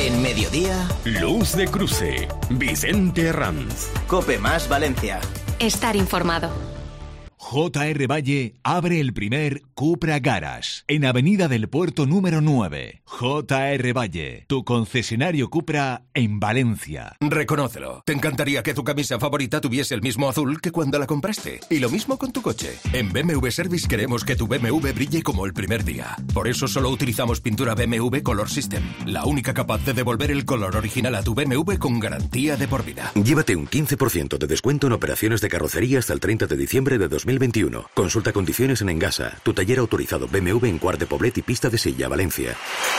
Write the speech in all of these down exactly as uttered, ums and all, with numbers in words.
En Mediodía, Luz de Cruce, Vicente Herranz. Cope Más Valencia. Estar informado. J R Valle abre el primer Cupra Garage en Avenida del Puerto número nueve. J R Valle, tu concesionario Cupra en Valencia. Reconócelo. Te encantaría que tu camisa favorita tuviese el mismo azul que cuando la compraste. Y lo mismo con tu coche. En B M W Service queremos que tu B M W brille como el primer día. Por eso solo utilizamos pintura B M W Color System, la única capaz de devolver el color original a tu B M W con garantía de por vida. Llévate un quince por ciento de descuento en operaciones de carrocería hasta el treinta de diciembre de dos mil veintiuno. Consulta condiciones en Engasa, tu taller autorizado B M W en Quart de Poblet y Pista de Silla, Valencia.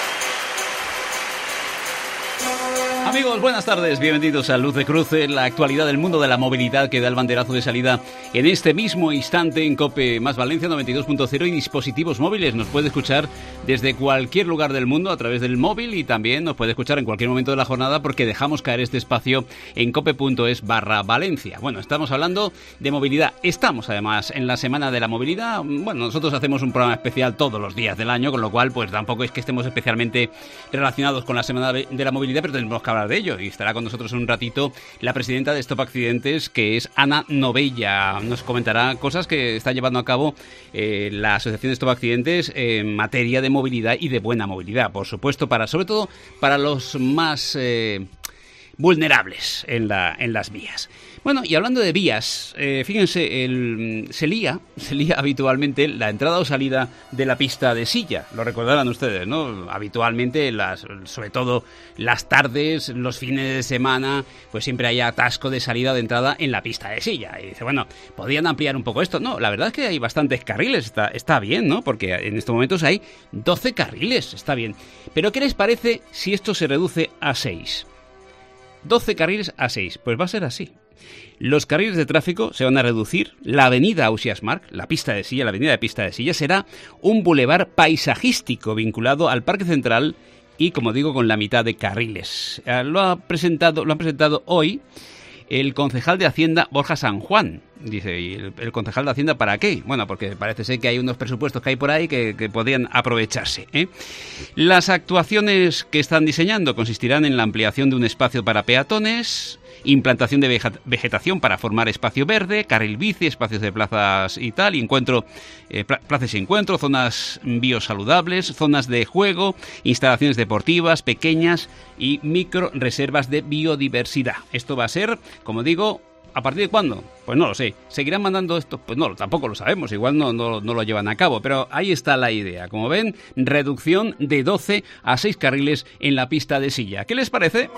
Amigos, buenas tardes, bienvenidos a Luz de Cruce, la actualidad del mundo de la movilidad que da el banderazo de salida en este mismo instante en Cope Más Valencia noventa y dos punto cero y dispositivos móviles. Nos puede escuchar desde cualquier lugar del mundo a través del móvil y también nos puede escuchar en cualquier momento de la jornada porque dejamos caer este espacio en cope.es barra Valencia. Bueno, estamos hablando de movilidad. Estamos además en la Semana de la Movilidad. Bueno, nosotros hacemos un programa especial todos los días del año, con lo cual pues tampoco es que estemos especialmente relacionados con la Semana de la Movilidad, pero tenemos que hablar de ello y estará con nosotros en un ratito la presidenta de Stop Accidentes, que es Ana Novella. Nos comentará cosas que está llevando a cabo eh, la Asociación de Stop Accidentes en materia de movilidad y de buena movilidad, por supuesto, para sobre todo para los más eh, vulnerables en, la, en las vías. Bueno, y hablando de vías, eh, fíjense, el, se lía, se lía habitualmente la entrada o salida de la pista de Silla. Lo recordarán ustedes, ¿no? Habitualmente, las, sobre todo las tardes, los fines de semana, pues siempre hay atasco de salida o de entrada en la pista de Silla. Y dice, bueno, ¿podrían ampliar un poco esto? No, la verdad es que hay bastantes carriles, está, está bien, ¿no? Porque en estos momentos hay doce carriles, está bien. Pero ¿qué les parece si esto se reduce a seis? doce carriles a seis, pues va a ser así. Los carriles de tráfico se van a reducir. La avenida Ausiàs Marc, la pista de Silla, la avenida de pista de Silla, será un bulevar paisajístico vinculado al Parque Central y, como digo, con la mitad de carriles. Eh, lo ha presentado, lo han presentado hoy el concejal de Hacienda, Borja San Juan. Dice, ¿y el, el concejal de Hacienda para qué? Bueno, porque parece ser que hay unos presupuestos que hay por ahí que, que podrían aprovecharse, ¿eh? Las actuaciones que están diseñando consistirán en la ampliación de un espacio para peatones, implantación de vegetación para formar espacio verde, carril bici, espacios de plazas y tal, y encuentro, eh, plazas y encuentro, zonas biosaludables, zonas de juego, instalaciones deportivas pequeñas y micro reservas de biodiversidad. Esto va a ser, como digo, ¿a partir de cuándo? Pues no lo sé. ¿Seguirán mandando esto? Pues no, tampoco lo sabemos. Igual no, no, no lo llevan a cabo. Pero ahí está la idea. Como ven, reducción de doce a seis carriles en la pista de Silla. ¿Qué les parece?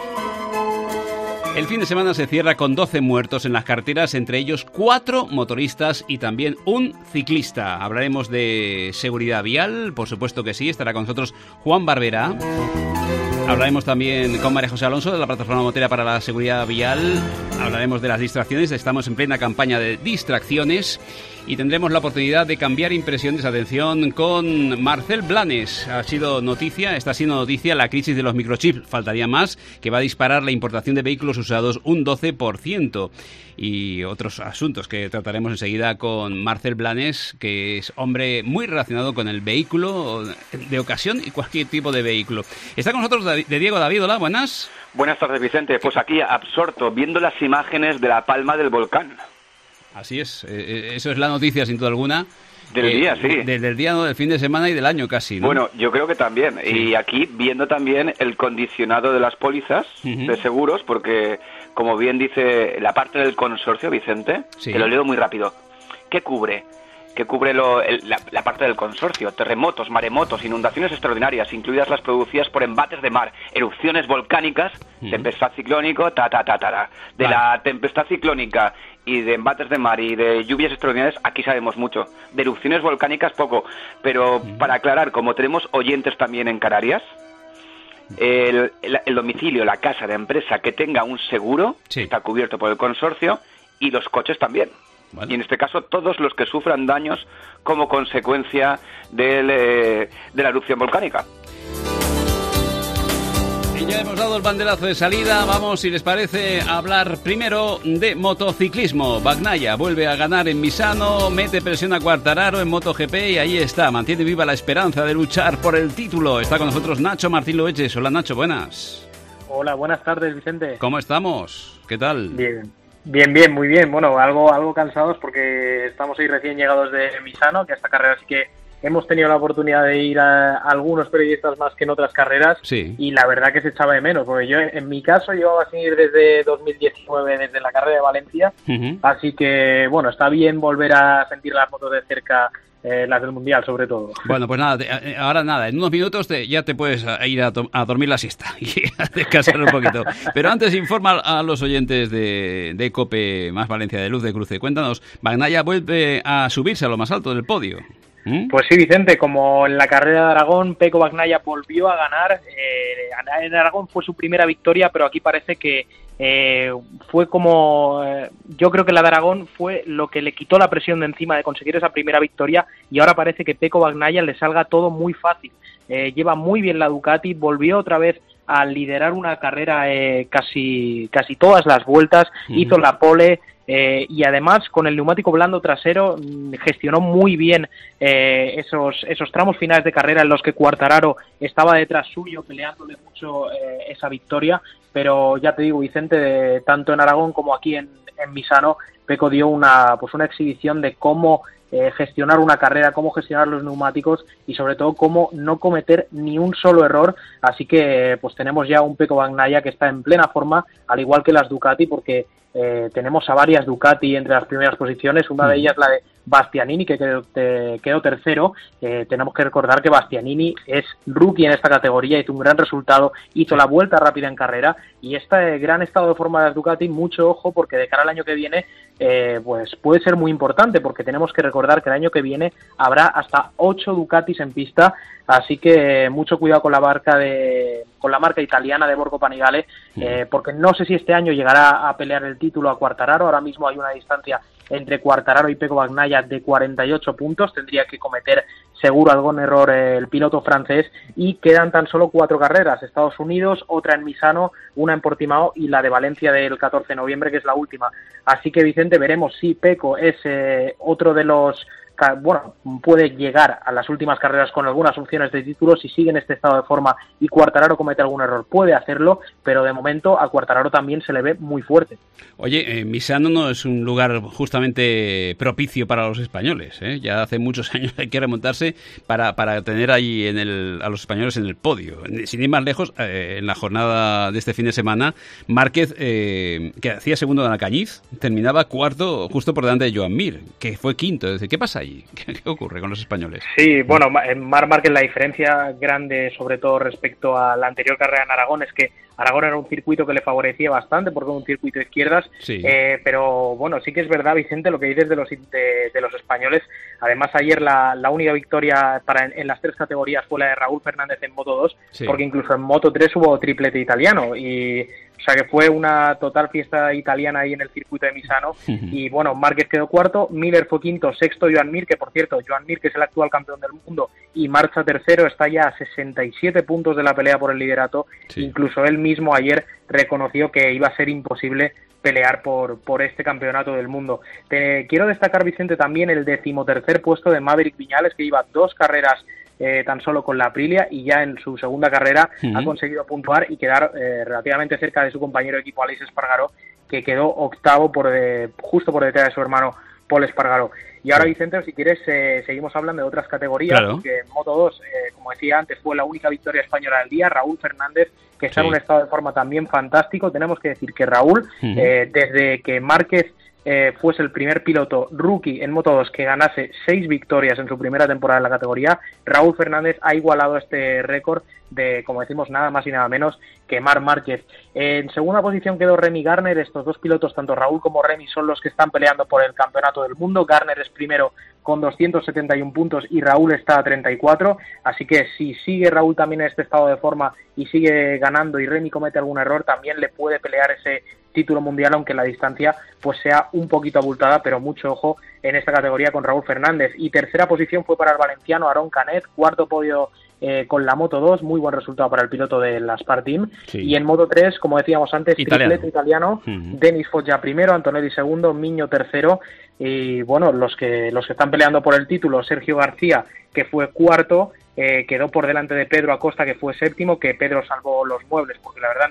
El fin de semana se cierra con doce muertos en las carreteras, entre ellos cuatro motoristas y también un ciclista. Hablaremos de seguridad vial, por supuesto que sí. Estará con nosotros Juan Barbera. Hablaremos también con María José Alonso de la Plataforma Motera para la Seguridad Vial. Hablaremos de las distracciones. Estamos en plena campaña de distracciones y tendremos la oportunidad de cambiar impresiones. Atención con Marcel Blanes. Ha sido noticia, está siendo noticia la crisis de los microchips. Faltaría más, que va a disparar la importación de vehículos usados un doce por ciento. Y otros asuntos que trataremos enseguida con Marcel Blanes, que es hombre muy relacionado con el vehículo de ocasión y cualquier tipo de vehículo. Está con nosotros de Diego David. Hola, buenas. Buenas tardes, Vicente. Pues aquí absorto, viendo las imágenes de la palma del volcán. Así es, eh, eso es la noticia sin duda alguna. Del eh, día, sí. Del, del día, no, del fin de semana y del año casi, ¿no? Bueno, yo creo que también. Sí. Y aquí viendo también el condicionado de las pólizas uh-huh. de seguros, porque como bien dice la parte del consorcio, Vicente, sí. Te lo leo muy rápido. ¿Qué cubre? Que cubre lo, el, la, la parte del consorcio: terremotos, maremotos, inundaciones extraordinarias, incluidas las producidas por embates de mar, erupciones volcánicas, uh-huh. tempestad ciclónico, ta, ta, ta, ta, ta. De vale. La tempestad ciclónica y de embates de mar y de lluvias extraordinarias, aquí sabemos mucho. De erupciones volcánicas, poco. Pero uh-huh. para aclarar, como tenemos oyentes también en Canarias, el, el, el domicilio, la casa, la empresa que tenga un seguro, sí. está cubierto por el consorcio, y los coches también. Vale. Y en este caso todos los que sufran daños como consecuencia del, eh, de la erupción volcánica. Y ya hemos dado el banderazo de salida. Vamos, si les parece, a hablar primero de motociclismo. Bagnaia vuelve a ganar en Misano, mete presión a Quartararo en MotoGP y ahí está, mantiene viva la esperanza de luchar por el título. Está con nosotros Nacho Martín Loeches. Hola, Nacho, buenas. Hola, buenas tardes, Vicente. ¿Cómo estamos? ¿Qué tal? Bien, bien, bien, muy bien. Bueno, algo algo cansados porque estamos ahí recién llegados de Misano, que a esta carrera sí que hemos tenido la oportunidad de ir a, a algunos periodistas más que en otras carreras, sí. Y la verdad que se echaba de menos, porque yo en mi caso llevaba sin ir desde dos mil diecinueve, desde la carrera de Valencia, uh-huh. Así que bueno, está bien volver a sentir las motos de cerca. Eh, las del Mundial, sobre todo. Bueno, pues nada, te, ahora nada, en unos minutos te, ya te puedes ir a, to- a dormir la siesta y a descansar un poquito. Pero antes informa a los oyentes de, de COPE Más Valencia, de Luz de Cruce. Cuéntanos, Bagnaia vuelve a subirse a lo más alto del podio. ¿Mm? Pues sí, Vicente, como en la carrera de Aragón, Pecco Bagnaia volvió a ganar. Eh, en Aragón fue su primera victoria, pero aquí parece que Eh, fue como, eh, yo creo que la de Aragón fue lo que le quitó la presión de encima de conseguir esa primera victoria, y ahora parece que Pecco Bagnaia le salga todo muy fácil. Eh, lleva muy bien la Ducati, volvió otra vez a liderar una carrera eh, casi casi todas las vueltas, uh-huh. Hizo la pole, eh, y además con el neumático blando trasero gestionó muy bien eh, esos esos tramos finales de carrera en los que Quartararo estaba detrás suyo peleándole mucho eh, esa victoria. Pero ya te digo, Vicente, de, tanto en Aragón como aquí en, en Misano, Pecco dio una pues una exhibición de cómo eh, gestionar una carrera, cómo gestionar los neumáticos y sobre todo cómo no cometer ni un solo error. Así que pues tenemos ya un Pecco Bagnaia que está en plena forma, al igual que las Ducati, porque eh, tenemos a varias Ducati entre las primeras posiciones, una de ellas la de Bastianini, que quedó, te, quedó tercero. Eh, tenemos que recordar que Bastianini es rookie en esta categoría, hizo un gran resultado, hizo la vuelta rápida en carrera, y este gran estado de forma de las Ducati, mucho ojo, porque de cara al año que viene eh, pues puede ser muy importante, porque tenemos que recordar que el año que viene habrá hasta ocho Ducatis en pista, así que mucho cuidado con la marca de con la marca italiana de Borgo Panigale, eh, porque no sé si este año llegará a pelear el título a Quartararo. Ahora mismo hay una distancia entre Quartararo y Pecco Bagnaia de cuarenta y ocho puntos, tendría que cometer seguro algún error el piloto francés, y quedan tan solo cuatro carreras: Estados Unidos, otra en Misano, una en Portimao y la de Valencia del catorce de noviembre, que es la última. Así que, Vicente, veremos si Pecco es eh, otro de los bueno, puede llegar a las últimas carreras con algunas opciones de título si sigue en este estado de forma y Quartararo comete algún error. Puede hacerlo, pero de momento a Quartararo también se le ve muy fuerte. Oye, eh, Misano no es un lugar justamente propicio para los españoles, ¿eh? Ya hace muchos años hay que remontarse para, para tener ahí en el, a los españoles en el podio. Sin ir más lejos, eh, en la jornada de este fin de semana, Márquez, eh, que hacía segundo en Alcañiz, terminaba cuarto justo por delante de Joan Mir, que fue quinto. Es decir, ¿qué pasa ahí? ¿Qué, ¿Qué ocurre con los españoles? Sí, bueno, en Marc Márquez la diferencia grande, sobre todo respecto a la anterior carrera en Aragón, es que Aragón era un circuito que le favorecía bastante porque era un circuito de izquierdas, sí. eh, pero bueno, sí que es verdad, Vicente, lo que dices de los de, de los españoles. Además, ayer la, la única victoria para en, en las tres categorías fue la de Raúl Fernández en Moto dos, sí. Porque incluso en Moto tres hubo triplete italiano, y o sea que fue una total fiesta italiana ahí en el circuito de Misano. Uh-huh. Y bueno, Márquez quedó cuarto, Miller fue quinto, sexto Joan Mir, que por cierto, Joan Mir, que es el actual campeón del mundo y marcha tercero, está ya a sesenta y siete puntos de la pelea por el liderato. Sí. Incluso él mismo ayer reconoció que iba a ser imposible pelear por, por este campeonato del mundo. Te quiero destacar, Vicente, también el decimotercer puesto de Maverick Viñales, que lleva dos carreras Eh, tan solo con la Aprilia, y ya en su segunda carrera uh-huh. ha conseguido puntuar y quedar eh, relativamente cerca de su compañero de equipo Aleix Espargaró, que quedó octavo por eh, justo por detrás de su hermano Pol Espargaró. Y ahora, sí. Vicente, si quieres, eh, seguimos hablando de otras categorías, claro. Porque en Moto dos, eh, como decía antes, fue la única victoria española del día. Raúl Fernández, que está sí. en un estado de forma también fantástico. Tenemos que decir que Raúl, uh-huh. eh, desde que Márquez Eh, fuese el primer piloto rookie en Moto dos que ganase seis victorias en su primera temporada en la categoría, Raúl Fernández ha igualado este récord de, como decimos, nada más y nada menos que Marc Márquez. En segunda posición quedó Remy Garner. Estos dos pilotos, tanto Raúl como Remy, son los que están peleando por el campeonato del mundo. Garner es primero con doscientos setenta y uno puntos y Raúl está a treinta y cuatro, así que si sigue Raúl también en este estado de forma y sigue ganando y Remy comete algún error, también le puede pelear ese título mundial, aunque la distancia pues sea un poquito abultada, pero mucho ojo en esta categoría con Raúl Fernández. Y tercera posición fue para el valenciano Aarón Canet, cuarto podio eh, con la Moto dos, muy buen resultado para el piloto de la Spar Team. Sí. Y en Moto tres, como decíamos antes, italiano. triplete italiano, uh-huh. Denis Foggia primero, Antonelli segundo, Miño tercero, y bueno, los que los que están peleando por el título, Sergio García, que fue cuarto, eh, quedó por delante de Pedro Acosta, que fue séptimo, que Pedro salvó los muebles, porque la verdad no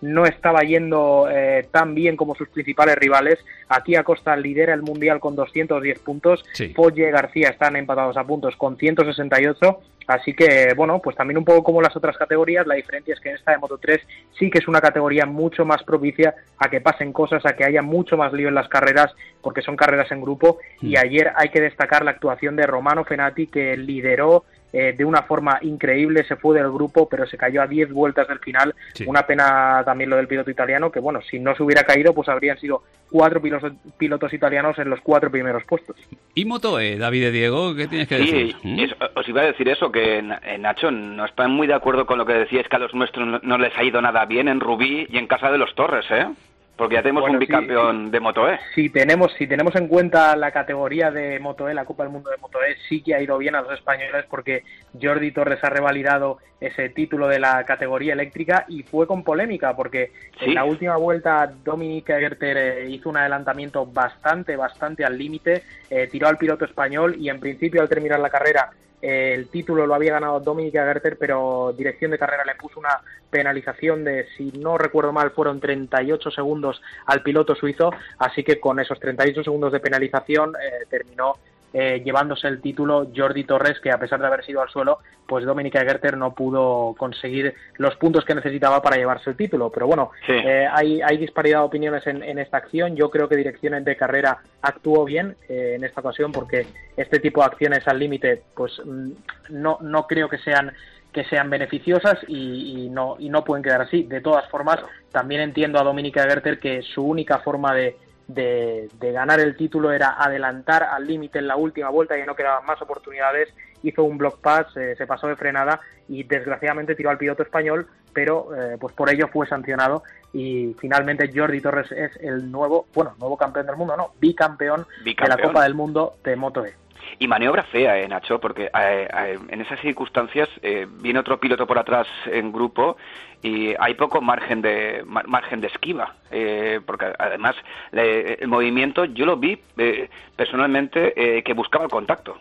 no estaba yendo eh, tan bien como sus principales rivales. Aquí Acosta lidera el Mundial con doscientos diez puntos, sí. Foggia y García están empatados a puntos con ciento sesenta y ocho, así que, bueno, pues también un poco como las otras categorías, la diferencia es que en esta de Moto tres sí que es una categoría mucho más propicia a que pasen cosas, a que haya mucho más lío en las carreras, porque son carreras en grupo, mm. y ayer hay que destacar la actuación de Romano Fenati, que lideró Eh, de una forma increíble, se fue del grupo, pero se cayó a diez vueltas del final. Sí. Una pena también lo del piloto italiano, que bueno, si no se hubiera caído, pues habrían sido cuatro pilotos, pilotos italianos en los cuatro primeros puestos. ¿Y Motoe, David de Diego, qué tienes que sí, decir? ¿Mm? Es, os iba a decir eso, que Nacho, no están muy de acuerdo con lo que decíais, que a los nuestros no, no les ha ido nada bien en Rubí y en Casa de los Torres, ¿eh? Porque ya tenemos bueno, un bicampeón sí, sí. de Moto E. Si tenemos, si tenemos en cuenta la categoría de Moto E, la Copa del Mundo de Moto E, sí que ha ido bien a los españoles, porque Jordi Torres ha revalidado ese título de la categoría eléctrica y fue con polémica, porque ¿sí? en la última vuelta Dominic Egerter eh, hizo un adelantamiento bastante, bastante al límite, eh, tiró al piloto español y en principio al terminar la carrera el título lo había ganado Dominic Egerter, pero dirección de carrera le puso una penalización de, si no recuerdo mal, fueron treinta y ocho segundos al piloto suizo, así que con esos treinta y ocho segundos de penalización eh, terminó eh, llevándose el título Jordi Torres, que a pesar de haber sido al suelo, pues Dominic Egerter no pudo conseguir los puntos que necesitaba para llevarse el título. Pero bueno, sí. eh, hay, hay disparidad de opiniones en, en esta acción. Yo creo que Dirección de Carrera actuó bien eh, en esta ocasión, porque este tipo de acciones al límite, pues no, no creo que sean que sean beneficiosas y, y no y no pueden quedar así. De todas formas, también entiendo a Dominic Egerter que su única forma de De, de ganar el título era adelantar al límite en la última vuelta, y no quedaban más oportunidades. Hizo un block pass, eh, se pasó de frenada y desgraciadamente tiró al piloto español, pero eh, pues por ello fue sancionado, y finalmente Jordi Torres es el nuevo, bueno, nuevo campeón del mundo, no, bicampeón, bicampeón. de la Copa del Mundo de Moto E. Y maniobra fea, eh, Nacho, porque eh, eh, en esas circunstancias eh, viene otro piloto por atrás en grupo y hay poco margen de mar, margen de esquiva, eh, porque además le, el movimiento yo lo vi eh, personalmente eh, que buscaba el contacto.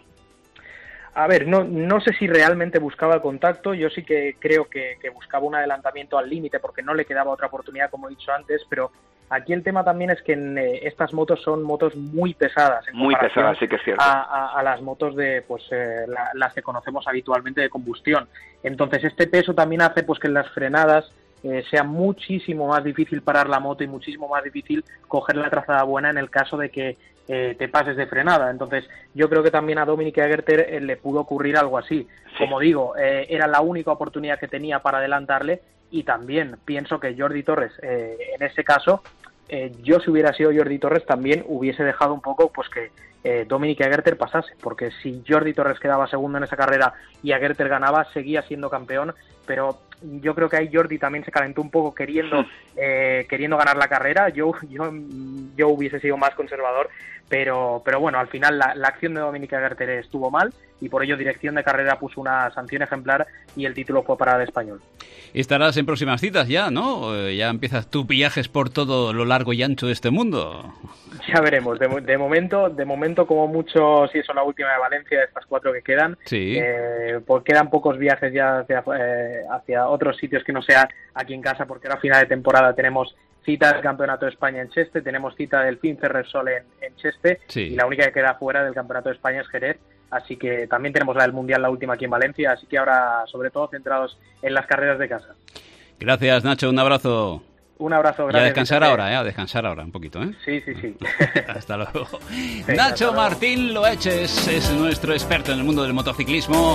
A ver, no, no sé si realmente buscaba el contacto, yo sí que creo que, que buscaba un adelantamiento al límite, porque no le quedaba otra oportunidad, como he dicho antes, pero aquí el tema también es que en, eh, estas motos son motos muy pesadas. En muy pesadas, sí que es cierto. A, a, a las motos de, pues, eh, la, las que conocemos habitualmente de combustión. Entonces este peso también hace pues que en las frenadas eh, sea muchísimo más difícil parar la moto y muchísimo más difícil coger la trazada buena en el caso de que eh, te pases de frenada. Entonces yo creo que también a Dominic Egerter eh, le pudo ocurrir algo así. Sí. Como digo, eh, era la única oportunidad que tenía para adelantarle, y también pienso que Jordi Torres, eh, en ese caso, eh, yo si hubiera sido Jordi Torres también hubiese dejado un poco pues que eh, Dominic Egerter pasase, porque si Jordi Torres quedaba segundo en esa carrera y Egerter ganaba, seguía siendo campeón. Pero yo creo que ahí Jordi también se calentó un poco queriendo eh, queriendo ganar la carrera. Yo yo yo hubiese sido más conservador, pero pero bueno, al final la, la acción de Dominic Egerter estuvo mal, y por ello Dirección de Carrera puso una sanción ejemplar y el título fue para el español. Estarás en próximas citas ya, ¿no? Ya empiezas tus viajes por todo lo largo y ancho de este mundo. Ya veremos. De, de momento, de momento como mucho, si eso la última de Valencia, de estas cuatro que quedan, sí. eh, pues quedan pocos viajes ya hacia, eh, hacia otros sitios que no sean aquí en casa, porque ahora a final de temporada tenemos cita del Campeonato de España en Cheste, tenemos cita del Fin Ferresol en, en Cheste, sí. y la única que queda fuera del Campeonato de España es Jerez. Así que también tenemos la del Mundial, la última aquí en Valencia, así que ahora sobre todo centrados en las carreras de casa. Gracias, Nacho, un abrazo. Un abrazo, gracias. Y a descansar ahora, ¿eh? A descansar ahora un poquito, ¿eh? Sí, sí, sí. Hasta luego. Venga, Nacho hasta Martín Loeches es nuestro experto en el mundo del motociclismo.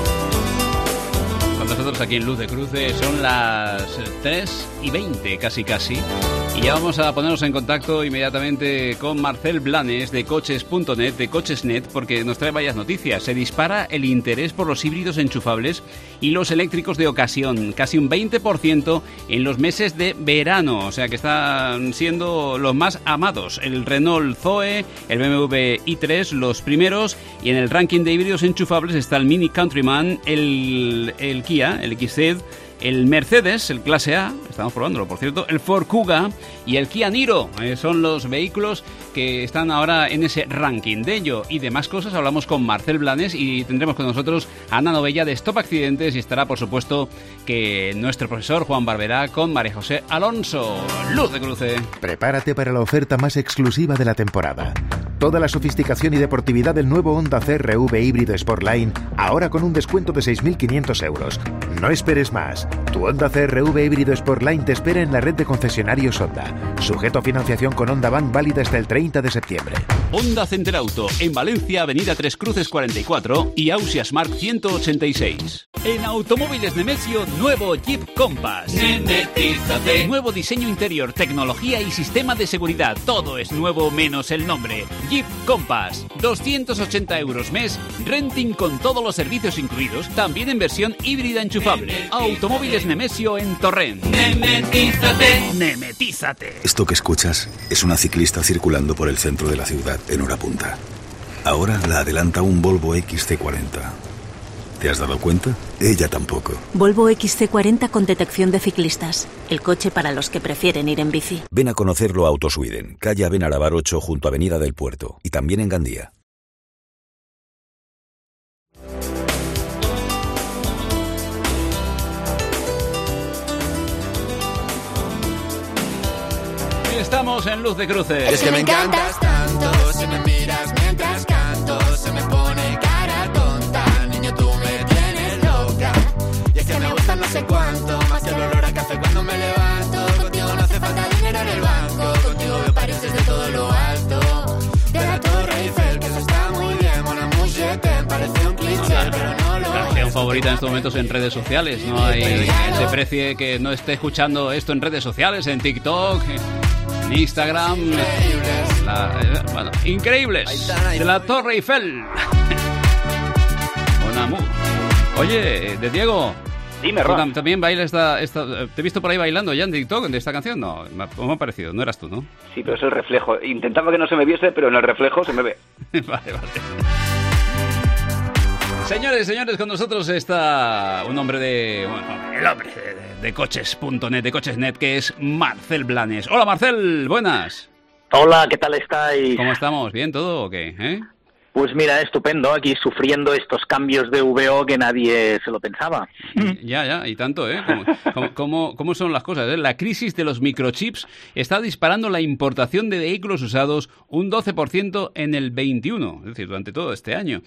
Con nosotros aquí en Luz de Cruce son las tres y veinte, casi casi. Y ya vamos a ponernos en contacto inmediatamente con Marcel Blanes de coches punto net, de coches punto net, porque nos trae varias noticias. Se dispara el interés por los híbridos enchufables y los eléctricos de ocasión, casi un veinte por ciento en los meses de verano, o sea que están siendo los más amados. El Renault Zoe, el B M W i tres, los primeros, y en el ranking de híbridos enchufables está el Mini Countryman, el, el Kia, el X C, el Mercedes, el Clase A, estamos probándolo por cierto, el Ford Kuga y el Kia Niro. Eh, son los vehículos que están ahora en ese ranking. De ello y demás cosas hablamos con Marcel Blanes y tendremos con nosotros a Ana Novella de Stop Accidentes y estará por supuesto que nuestro profesor Juan Barberá con María José Alonso. Luz de Cruce. Prepárate para la oferta más exclusiva de la temporada. Toda la sofisticación y deportividad del nuevo Honda C R V híbrido Sportline, ahora con un descuento de seis mil quinientos euros. No esperes más. Tu Honda C R V híbrido Sportline te espera en la red de concesionarios Honda. Sujeto a financiación con Honda Bank válida hasta el treinta de septiembre. Honda Center Auto, en Valencia, Avenida Tres Cruces cuarenta y cuatro y Ausias Mark ciento ochenta y seis. En Automóviles Nemesio, nuevo Jeep Compass. Nemetízate. Nuevo diseño interior, tecnología y sistema de seguridad. Todo es nuevo menos el nombre. Jeep Compass, doscientos ochenta euros mes, renting con todos los servicios incluidos, también en versión híbrida enchufable. Automóviles Nemesio en Torrent. Nemetízate. Nemetízate. Esto que escuchas es una ciclista circulando por el centro de la ciudad en hora punta. Ahora la adelanta un Volvo X C cuarenta. ¿Te has dado cuenta? Ella tampoco. Volvo X C cuarenta con detección de ciclistas. El coche para los que prefieren ir en bici. Ven a conocerlo a Autosweden, calle Benarabar ocho junto a Avenida del Puerto. Y también en Gandía. Estamos en Luz de Cruce. Es que me encantas tanto, si me miras mientras canto, se me pone cara tonta. Niño, tú me tienes loca. Y es que me gusta no sé cuánto, más que el olor a café cuando me levanto. Contigo no hace falta dinero en el banco, contigo veo París desde todo lo alto. De la Torre Eiffel, que eso está muy bien, mon amour, je t'aime, parece un cliché, pero no lo canción favorita en estos momentos en redes sociales. No hay ese precie que no esté escuchando esto en redes sociales, en TikTok, en Instagram. Increíbles. La, eh, bueno, increíbles. De la Torre Eiffel. Mon amour. Oye, de Diego. Dime, Ron. ¿También baila esta, esta...? ¿Te he visto por ahí bailando ya en TikTok de esta canción? No, me ha, me ha parecido. No eras tú, ¿no? Sí, pero es el reflejo. Intentaba que no se me viese, pero en el reflejo se me ve. Vale, vale. Señores, señores, con nosotros está un hombre de... Bueno, el hombre de, de, de coches punto net, de coches punto net, que es Marcel Blanes. Hola, Marcel, buenas. Hola, ¿qué tal estáis? ¿Cómo estamos? ¿Bien todo o qué? ¿Eh? Pues mira, estupendo, aquí sufriendo estos cambios de V O que nadie se lo pensaba. Ya, ya, y tanto, ¿eh? ¿Cómo, cómo, cómo, cómo son las cosas? ¿eh? La crisis de los microchips está disparando la importación de vehículos usados un doce por ciento en el veintiuno, es decir, durante todo este año.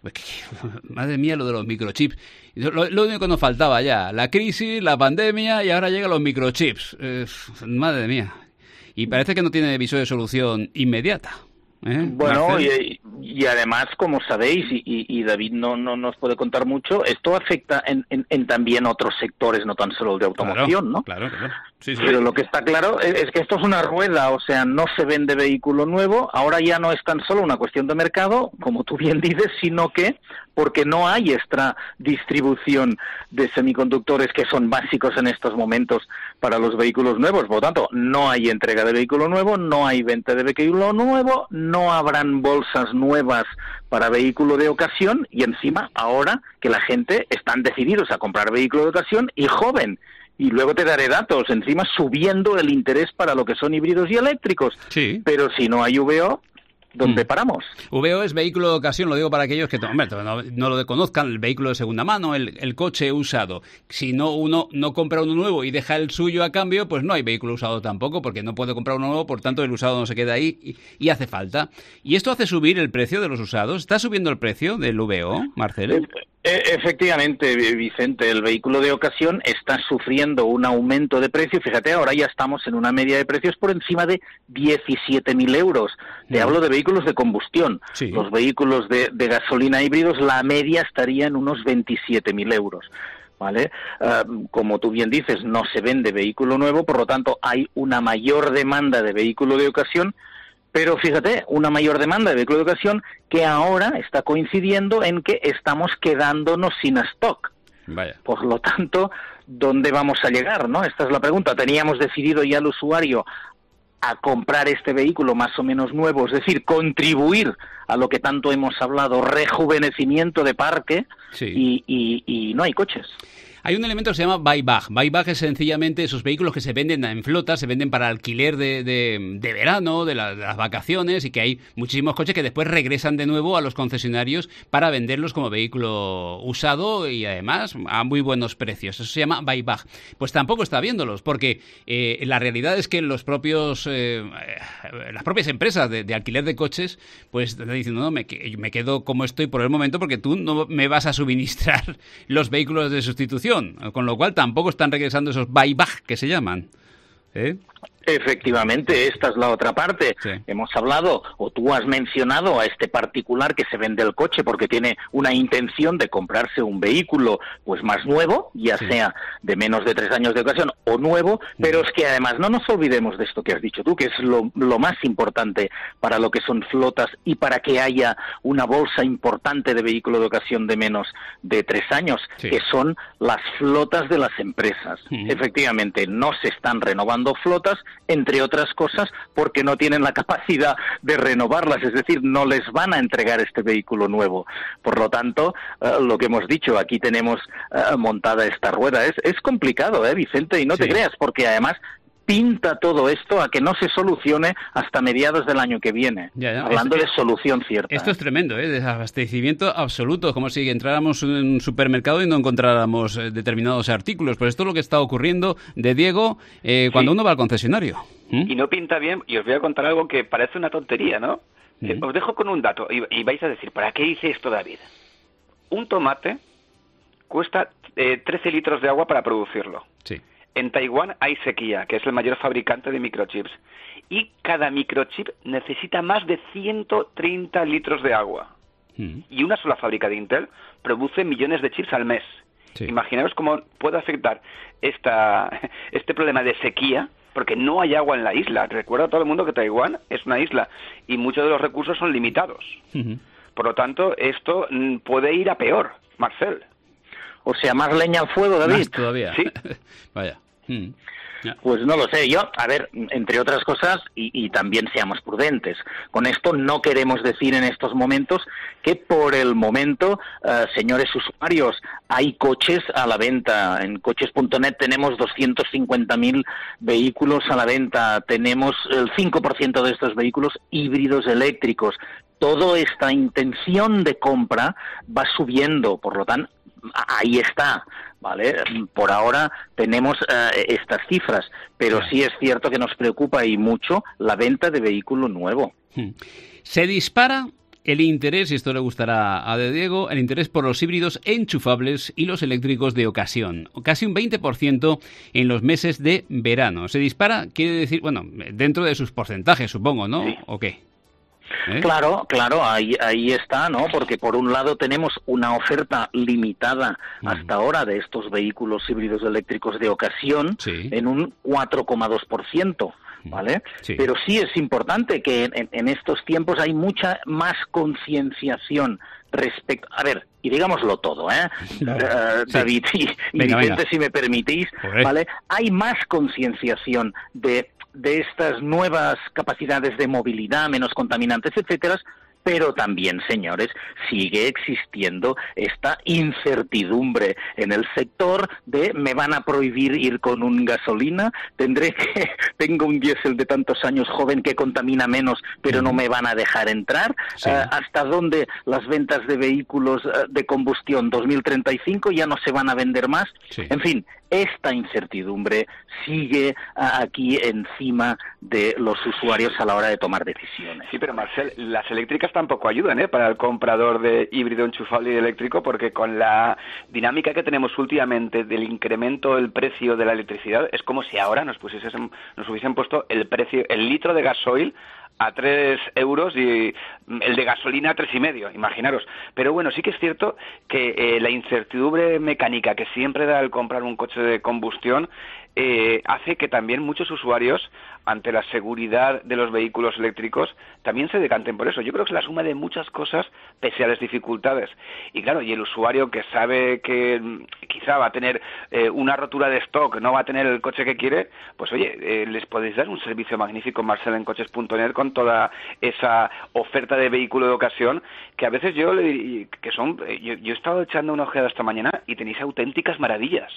Madre mía, lo de los microchips. Lo, lo único que nos faltaba ya, la crisis, la pandemia y ahora llegan los microchips. Eh, madre mía. Y parece que no tiene viso de solución inmediata. ¿Eh? Bueno, y, y además, como sabéis, y, y David no, no nos puede contar mucho, esto afecta en, en, en también otros sectores, no tan solo el de automoción, claro, ¿no? Claro, claro. Sí, sí. Pero lo que está claro es, es que esto es una rueda, o sea, no se vende vehículo nuevo, ahora ya no es tan solo una cuestión de mercado, como tú bien dices, sino que porque no hay extra distribución de semiconductores que son básicos en estos momentos para los vehículos nuevos. Por lo tanto, no hay entrega de vehículo nuevo, no hay venta de vehículo nuevo, no habrán bolsas nuevas para vehículo de ocasión y encima ahora que la gente están decididos a comprar vehículo de ocasión y joven. Y luego te daré datos, encima subiendo el interés para lo que son híbridos y eléctricos. Sí. Pero si no hay V O, ¿dónde mm. paramos? V O es vehículo de ocasión, lo digo para aquellos que hombre, no, no lo conozcan, el vehículo de segunda mano, el, el coche usado. Si no uno no compra uno nuevo y deja el suyo a cambio, pues no hay vehículo usado tampoco, porque no puede comprar uno nuevo, por tanto el usado no se queda ahí y, y hace falta. ¿Y esto hace subir el precio de los usados? ¿Está subiendo el precio del V O, Marcelo? Efectivamente, Vicente, el vehículo de ocasión está sufriendo un aumento de precio. Fíjate, ahora ya estamos en una media de precios por encima de diecisiete mil euros. Te no. hablo de vehículos de combustión. Sí. Los vehículos de, de gasolina híbridos, la media estaría en unos veintisiete mil euros. ¿Vale? Uh, como tú bien dices, no se vende vehículo nuevo, por lo tanto hay una mayor demanda de vehículo de ocasión. Pero fíjate, una mayor demanda de vehículo de ocasión que ahora está coincidiendo en que estamos quedándonos sin stock. Vaya. Por lo tanto, ¿dónde vamos a llegar, no? Esta es la pregunta. Teníamos decidido ya el usuario a comprar este vehículo más o menos nuevo, es decir, contribuir a lo que tanto hemos hablado, rejuvenecimiento de parque, sí. y, y, y no hay coches. Hay un elemento que se llama buyback. Buyback es sencillamente esos vehículos que se venden en flota, se venden para alquiler de, de, de verano, de, la, de las vacaciones, y que hay muchísimos coches que después regresan de nuevo a los concesionarios para venderlos como vehículo usado y además a muy buenos precios. Eso se llama buyback. Pues tampoco está viéndolos, porque eh, la realidad es que los propios, eh, las propias empresas de, de alquiler de coches pues están diciendo, no, me, me quedo como estoy por el momento porque tú no me vas a suministrar los vehículos de sustitución, con lo cual tampoco están regresando esos buyback que se llaman. ¿Eh? Efectivamente, esta es la otra parte. Sí. Hemos hablado, o tú has mencionado a este particular que se vende el coche porque tiene una intención de comprarse un vehículo pues más nuevo, ya sí. sea de menos de tres años de ocasión o nuevo, pero es que además no nos olvidemos de esto que has dicho tú, que es lo, lo más importante para lo que son flotas y para que haya una bolsa importante de vehículo de ocasión de menos de tres años, sí. que son las flotas de las empresas. Uh-huh. Efectivamente, no se están renovando flotas, entre otras cosas, porque no tienen la capacidad de renovarlas, es decir, no les van a entregar este vehículo nuevo. Por lo tanto, uh, lo que hemos dicho, aquí tenemos uh, montada esta rueda. Es, es complicado, ¿eh, Vicente? Y no sí. te creas, porque además pinta todo esto a que no se solucione hasta mediados del año que viene. Ya, ya. Hablando es, de solución cierta. Esto es tremendo, ¿eh? Desabastecimiento absoluto, como si entráramos en un supermercado y no encontráramos determinados artículos. Pues esto es lo que está ocurriendo de Diego eh, sí. cuando uno va al concesionario. ¿Mm? Y no pinta bien, y os voy a contar algo que parece una tontería, ¿no? ¿Mm? Eh, os dejo con un dato, y, y vais a decir, ¿para qué dice esto David? Un tomate cuesta eh, trece litros de agua para producirlo. Sí. En Taiwán hay sequía, que es el mayor fabricante de microchips, y cada microchip necesita más de ciento treinta litros de agua. Mm. Y una sola fábrica de Intel produce millones de chips al mes. Sí. Imaginaos cómo puede afectar esta, este problema de sequía, porque no hay agua en la isla. Recuerda a todo el mundo que Taiwán es una isla y muchos de los recursos son limitados. Mm-hmm. Por lo tanto, esto puede ir a peor, Marcel. O sea, más leña al fuego, David. Más todavía. Sí. Vaya. Mm. Yeah. Pues no lo sé. Yo, a ver, entre otras cosas, y, y también seamos prudentes. Con esto no queremos decir en estos momentos que por el momento, uh, señores usuarios, hay coches a la venta. En coches punto net tenemos doscientos cincuenta mil vehículos a la venta. Tenemos el cinco por ciento de estos vehículos híbridos eléctricos. Toda esta intención de compra va subiendo, por lo tanto, ahí está, ¿vale? Por ahora tenemos uh, estas cifras, pero sí es cierto que nos preocupa y mucho la venta de vehículo nuevo. Se dispara el interés, y esto le gustará a De Diego, el interés por los híbridos enchufables y los eléctricos de ocasión. Casi un veinte por ciento en los meses de verano. Se dispara, quiere decir, bueno, dentro de sus porcentajes, supongo, ¿no? Sí. ¿O qué? ¿Eh? Claro, claro, ahí, ahí está, ¿no? Porque por un lado tenemos una oferta limitada mm. hasta ahora de estos vehículos híbridos eléctricos de ocasión sí. en un cuatro coma dos por ciento, ¿vale? Sí. Pero sí es importante que en, en estos tiempos hay mucha más concienciación respecto... A ver, y digámoslo todo, ¿eh? No. Uh, David sí. y, y venga, Vicente, venga. Si me permitís, Joder. ¿Vale? Hay más concienciación de... de estas nuevas capacidades de movilidad, menos contaminantes, etcétera, pero también, señores, sigue existiendo esta incertidumbre en el sector de me van a prohibir ir con un gasolina, tendré que, tengo un diésel de tantos años joven que contamina menos, pero no me van a dejar entrar, sí. uh, hasta dónde las ventas de vehículos uh, de combustión dos mil treinta y cinco ya no se van a vender más, sí. En fin, esta incertidumbre sigue aquí encima de los usuarios a la hora de tomar decisiones. Sí, pero Marcel, las eléctricas tampoco ayudan, ¿eh? Para el comprador de híbrido enchufable y eléctrico, porque con la dinámica que tenemos últimamente del incremento del precio de la electricidad, es como si ahora nos pusiesen, nos hubiesen puesto el precio, el litro de gasoil a tres euros y el de gasolina a tres y medio, imaginaros. Pero bueno, sí que es cierto que eh, la incertidumbre mecánica que siempre da el comprar un coche de combustión eh, hace que también muchos usuarios, ante la seguridad de los vehículos eléctricos, también se decanten por eso. Yo creo que es la suma de muchas cosas pese a las dificultades. Y claro, y el usuario que sabe que quizá va a tener eh, una rotura de stock, no va a tener el coche que quiere, pues oye, eh, les podéis dar un servicio magnífico, Marcel, en coches punto net, con toda esa oferta de vehículo de ocasión, que a veces yo le diría que son... Yo, yo he estado echando una ojeada esta mañana y tenéis auténticas maravillas.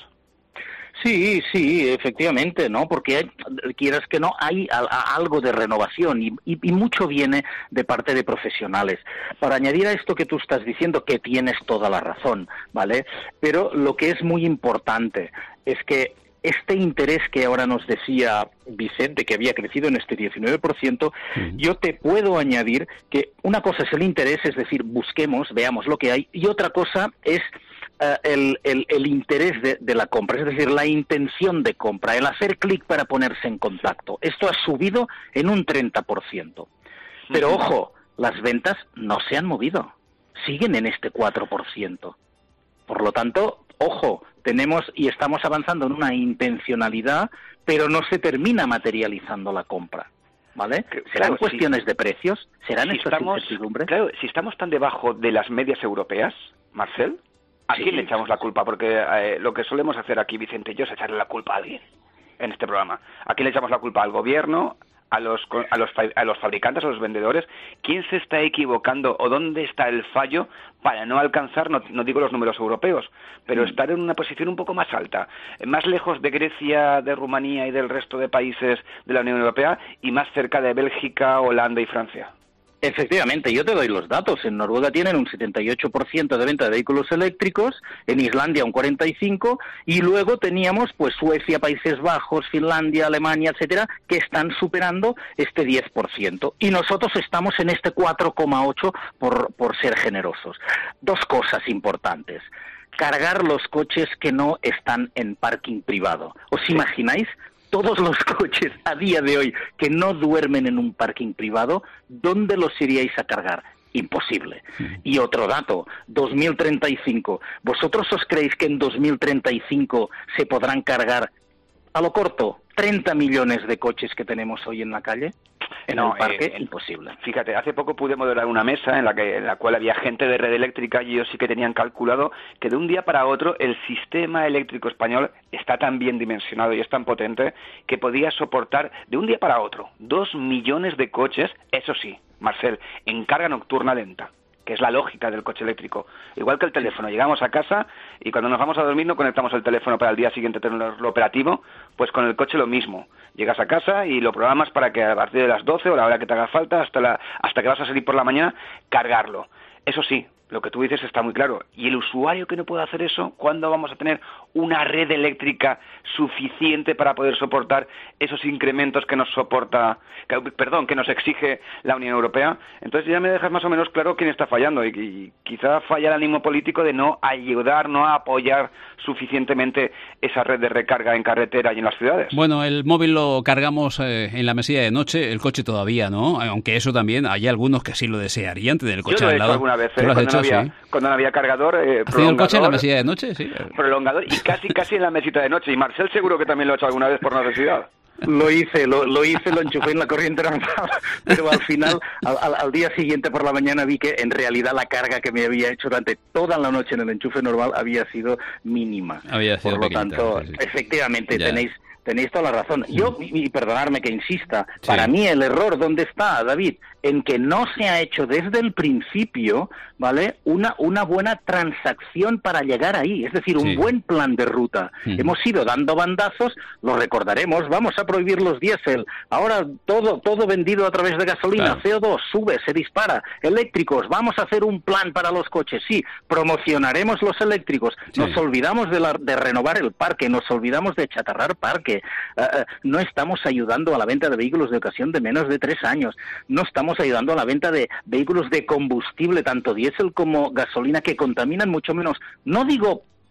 Sí, sí, efectivamente, ¿no? Porque hay, quieras que no, hay a, a algo de renovación y, y, y mucho viene de parte de profesionales. Para añadir a esto que tú estás diciendo, que tienes toda la razón, ¿vale? Pero lo que es muy importante es que este interés que ahora nos decía Vicente, que había crecido en este diecinueve por ciento, uh-huh. yo te puedo añadir que una cosa es el interés, es decir, busquemos, veamos lo que hay, y otra cosa es uh, el, el, el interés de, de la compra, es decir, la intención de compra, el hacer clic para ponerse en contacto. Esto ha subido en un treinta por ciento. Pero uh-huh. ojo, las ventas no se han movido, siguen en este cuatro por ciento. Por lo tanto, ojo, tenemos y estamos avanzando en una intencionalidad, pero no se termina materializando la compra, ¿vale? ¿Serán claro, cuestiones si, de precios? ¿Serán si estas estamos, incertidumbres? Claro, si estamos tan debajo de las medias europeas, Marcel, ¿a sí. quién le echamos la culpa? Porque eh, lo que solemos hacer aquí, Vicente y yo, es echarle la culpa a alguien en este programa. ¿A quién le echamos la culpa? ¿Al gobierno? A los, a los a los fabricantes, a los vendedores? ¿Quién se está equivocando o dónde está el fallo para no alcanzar, no, no digo los números europeos, pero estar en una posición un poco más alta, más lejos de Grecia, de Rumanía y del resto de países de la Unión Europea y más cerca de Bélgica, Holanda y Francia? Efectivamente, yo te doy los datos. En Noruega tienen un setenta y ocho por ciento de venta de vehículos eléctricos, en Islandia un cuarenta y cinco por ciento, y luego teníamos pues Suecia, Países Bajos, Finlandia, Alemania, etcétera, que están superando este diez por ciento. Y nosotros estamos en este cuatro coma ocho por ciento por, por ser generosos. Dos cosas importantes. Cargar los coches que no están en parking privado. ¿Os imagináis? Todos los coches a día de hoy que no duermen en un parking privado, ¿dónde los iríais a cargar? Imposible. Sí. Y otro dato, dos mil treinta y cinco. ¿Vosotros os creéis que en dos mil treinta y cinco se podrán cargar, a lo corto, treinta millones de coches que tenemos hoy en la calle? En no, el parque, eh, imposible. Fíjate, hace poco pude moderar una mesa en la que en la cual había gente de red eléctrica y ellos sí que tenían calculado que de un día para otro el sistema eléctrico español está tan bien dimensionado y es tan potente que podía soportar de un día para otro dos millones de coches, eso sí, Marcel, en carga nocturna lenta, que es la lógica del coche eléctrico. Igual que el teléfono, llegamos a casa y cuando nos vamos a dormir no conectamos el teléfono para el día siguiente tenerlo operativo, pues con el coche lo mismo. Llegas a casa y lo programas para que a partir de las doce o la hora que te haga falta, hasta la hasta que vas a salir por la mañana, cargarlo. Eso sí, lo que tú dices está muy claro. ¿Y el usuario que no puede hacer eso? ¿Cuándo vamos a tener una red eléctrica suficiente para poder soportar esos incrementos que nos soporta, que, perdón, que nos exige la Unión Europea? Entonces ya me dejas más o menos claro quién está fallando y, y quizá falla el ánimo político de no ayudar, no apoyar suficientemente esa red de recarga en carretera y en las ciudades. Bueno, el móvil lo cargamos eh, en la mesilla de noche, el coche todavía no, aunque eso también hay algunos que sí lo desearían tener el coche Yo lo al he lado. hecho alguna vez, ¿eh? ¿Lo has cuando, hecho? no había, Sí. cuando no había cargador, eh, ¿Has tenido el coche en la mesilla de noche? Sí. Prolongador y casi casi en la mesita de noche. Y Marcel seguro que también lo ha hecho alguna vez por necesidad. Lo hice, lo, lo hice, lo enchufé en la corriente normal, pero al final, al, al día siguiente por la mañana vi que en realidad la carga que me había hecho durante toda la noche en el enchufe normal había sido mínima. Había sido por lo pequeñita, tanto, sí, sí. efectivamente, Ya. tenéis tenéis toda la razón. Yo, y, y perdonadme que insista, Sí. para mí el error, ¿dónde está, David? En que no se ha hecho desde el principio, ¿vale?, una, una buena transacción para llegar ahí, es decir, un Sí. buen plan de ruta. Mm. Hemos ido dando bandazos, lo recordaremos, vamos a prohibir los diésel, ahora todo, todo vendido a través de gasolina, Claro. C O dos, sube, se dispara, eléctricos, vamos a hacer un plan para los coches, sí, promocionaremos los eléctricos, Sí. nos olvidamos de, la, de renovar el parque, nos olvidamos de chatarrar parque, uh, uh, no estamos ayudando a la venta de vehículos de ocasión de menos de tres años, no estamos ayudando a la venta de vehículos de combustible, tanto diésel como gasolina, que contaminan mucho menos, no digo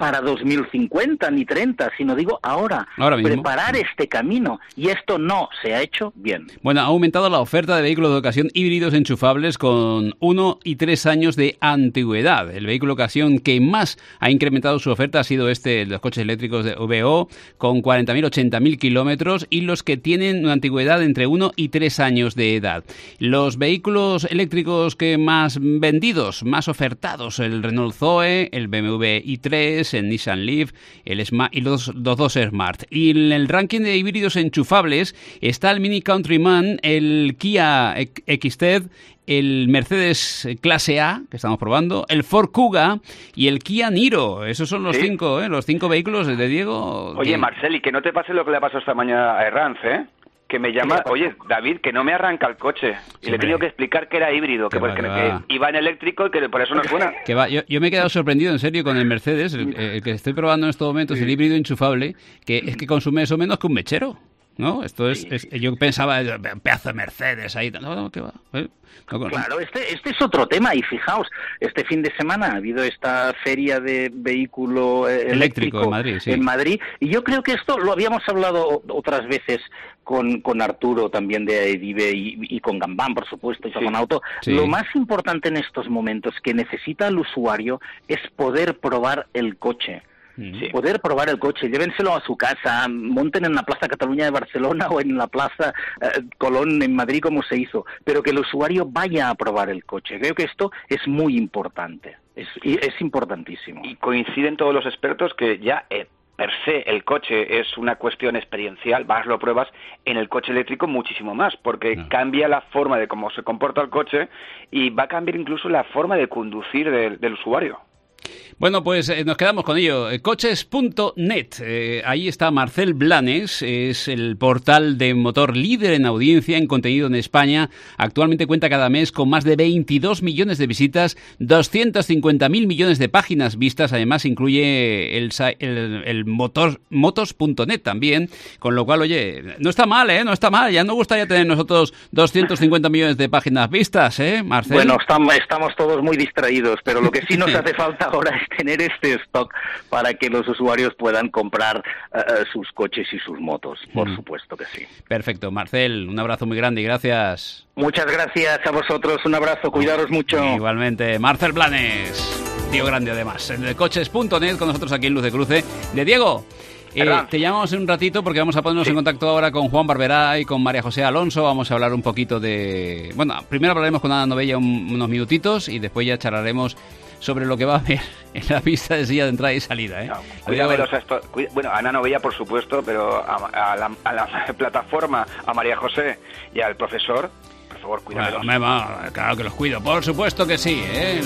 para dos mil cincuenta ni treinta, sino digo ahora, ahora mismo. Preparar este camino, y esto no se ha hecho bien. Bueno, ha aumentado la oferta de vehículos de ocasión híbridos enchufables con uno y tres años de antigüedad. El vehículo de ocasión que más ha incrementado su oferta ha sido este, los coches eléctricos de V O, con cuarenta mil, ochenta mil kilómetros, y los que tienen una antigüedad entre uno y tres años de edad. Los vehículos eléctricos que más vendidos, más ofertados, el Renault Zoe, el B M W i tres, el Nissan Leaf, el Smart y los, los dos Smart. Y en el ranking de híbridos enchufables está el Mini Countryman, el Kia X T E D, el Mercedes Clase A, que estamos probando, el Ford Kuga y el Kia Niro. Esos son los ¿Sí? cinco, ¿eh? Los cinco vehículos de Diego. Oye, que... Marcel, y que no te pase lo que le pasó esta mañana a Herranz, ¿eh? Que me llama, oye, David, que no me arranca el coche. Y sí, le he tenido que explicar que era híbrido, que, va, que, que iba en eléctrico y que por eso no suena. Que va. Yo, yo me he quedado sorprendido, en serio, con el Mercedes, el, el que estoy probando en estos momentos, sí. el híbrido enchufable, que es que consume eso menos que un mechero. ¿No? Esto es, es yo pensaba, un pedazo de Mercedes ahí. No, no, ¿qué va? ¿Eh? No, claro, este, este es otro tema, y fijaos, este fin de semana ha habido esta feria de vehículo eh, eléctrico, eléctrico en Madrid, sí. en Madrid, y yo creo que esto lo habíamos hablado otras veces con, con Arturo también de Edive y, y con Gambán, por supuesto, y sí. con Auto. Sí. Lo más importante en estos momentos que necesita el usuario es poder probar el coche. Sí. Poder probar el coche, llévenselo a su casa, monten en la Plaza Cataluña de Barcelona o en la Plaza eh, Colón en Madrid, como se hizo, pero que el usuario vaya a probar el coche. Creo que esto es muy importante, es, es importantísimo. Y coinciden todos los expertos que ya eh, per se el coche es una cuestión experiencial, vas, lo pruebas, en el coche eléctrico muchísimo más, porque no. cambia la forma de cómo se comporta el coche y va a cambiar incluso la forma de conducir del, del usuario. Bueno, pues eh, nos quedamos con ello. Coches punto net. Eh, ahí está Marcel Blanes, es el portal de motor líder en audiencia, en contenido en España. Actualmente cuenta cada mes con más de veintidós millones de visitas, doscientos cincuenta mil millones de páginas vistas. Además, incluye el, el, el motor, motos punto net también. Con lo cual, oye, no está mal, ¿eh? No está mal. Ya nos gustaría tener nosotros doscientos cincuenta millones de páginas vistas, ¿eh, Marcel? Bueno, estamos, estamos todos muy distraídos, pero lo que sí nos hace falta ahora es tener este stock para que los usuarios puedan comprar uh, sus coches y sus motos, por mm. supuesto que sí. Perfecto, Marcel, un abrazo muy grande y gracias. Muchas gracias a vosotros, un abrazo, cuidaros mucho. Igualmente, Marcel Blanes, tío grande además, en el coches punto net con nosotros aquí en Luz de Cruce. De Diego, eh, te llamamos en un ratito porque vamos a ponernos sí. en contacto ahora con Juan Barberá y con María José Alonso. Vamos a hablar un poquito de... Bueno, primero hablaremos con Ana Novella un, unos minutitos y después ya charlaremos sobre lo que va a haber en la pista de silla de entrada y salida, ¿eh? No, cuidado, o sea, esto, cuida, bueno, a Ana Novella, por supuesto, pero a, a, la, a la plataforma, a María José y al profesor, por favor, cuídamelos. Bueno, claro que los cuido, por supuesto que sí, ¿eh?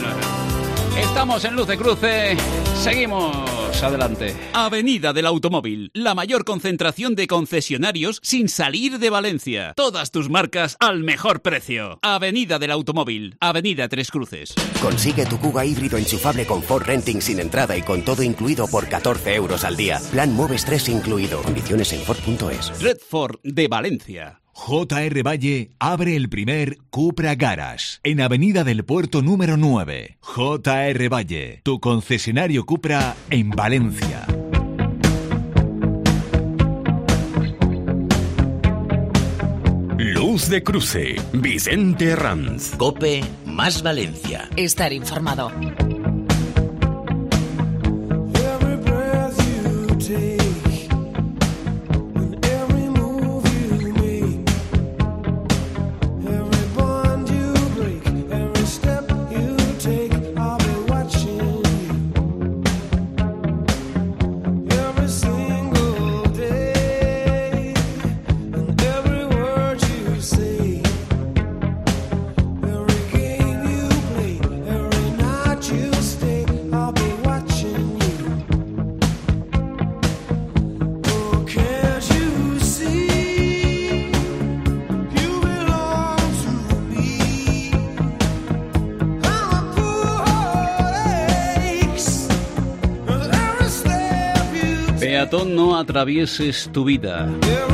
Estamos en Luz de Cruce, seguimos adelante. Avenida del Automóvil, la mayor concentración de concesionarios sin salir de Valencia. Todas tus marcas al mejor precio. Avenida del Automóvil, Avenida Tres Cruces. Consigue tu Kuga híbrido enchufable con Ford Renting sin entrada y con todo incluido por catorce euros al día. Plan Moves tres incluido. Condiciones en Ford punto es. Red Ford de Valencia. J R Valle abre el primer Cupra Garage en Avenida del Puerto número nueve. J R Valle, tu concesionario Cupra en Valencia. Luz de Cruce, Vicente Herranz. COPE más Valencia. Estar informado. Peatón, no atravieses tu vida.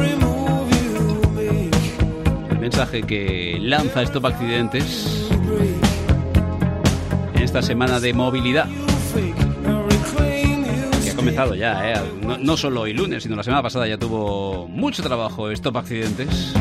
El mensaje que lanza Stop Accidentes en esta semana de movilidad. ha comenzado ya, ¿eh? No, no solo hoy lunes, sino la semana pasada ya tuvo mucho trabajo Stop Accidentes.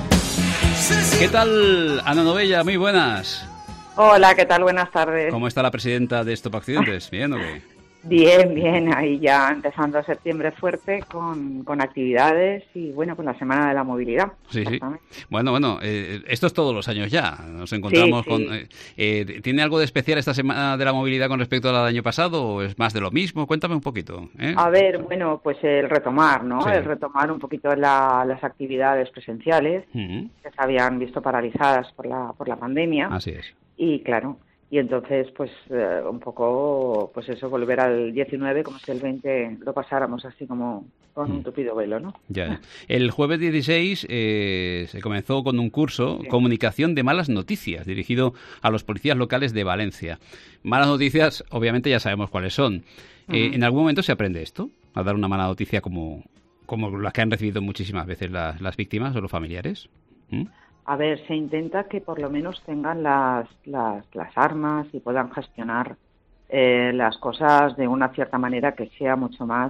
¿Qué tal, Ana Novella? Muy buenas. Hola, ¿qué tal? Buenas tardes. ¿Cómo está la presidenta de Stop Accidentes? ¿Bien o qué? Bien, bien, ahí ya empezando septiembre fuerte con, con actividades y bueno, con la Semana de la Movilidad. Sí, sí. Bueno, bueno, eh, esto es todos los años ya. Nos encontramos sí, sí. con... Eh, eh, ¿Tiene algo de especial esta Semana de la Movilidad con respecto a la del año pasado o es más de lo mismo? Cuéntame un poquito. ¿eh? A ver, bueno, pues el retomar, ¿no? Sí. El retomar un poquito la, las actividades presenciales uh-huh. que se habían visto paralizadas por la, por la pandemia. Así es. Y claro... Y entonces, pues, eh, un poco, pues eso, volver al diecinueve como si el veinte lo pasáramos así como con un tupido velo, ¿no? Ya. El jueves dieciséis eh, se comenzó con un curso, sí. Comunicación de malas noticias, dirigido a los policías locales de Valencia. Malas noticias, obviamente ya sabemos cuáles son. Uh-huh. Eh, ¿En algún momento se aprende esto? A dar una mala noticia como, como las que han recibido muchísimas veces las, las víctimas o los familiares. ¿Mm? A ver, se intenta que por lo menos tengan las, las, las armas y puedan gestionar eh, las cosas de una cierta manera que sea mucho más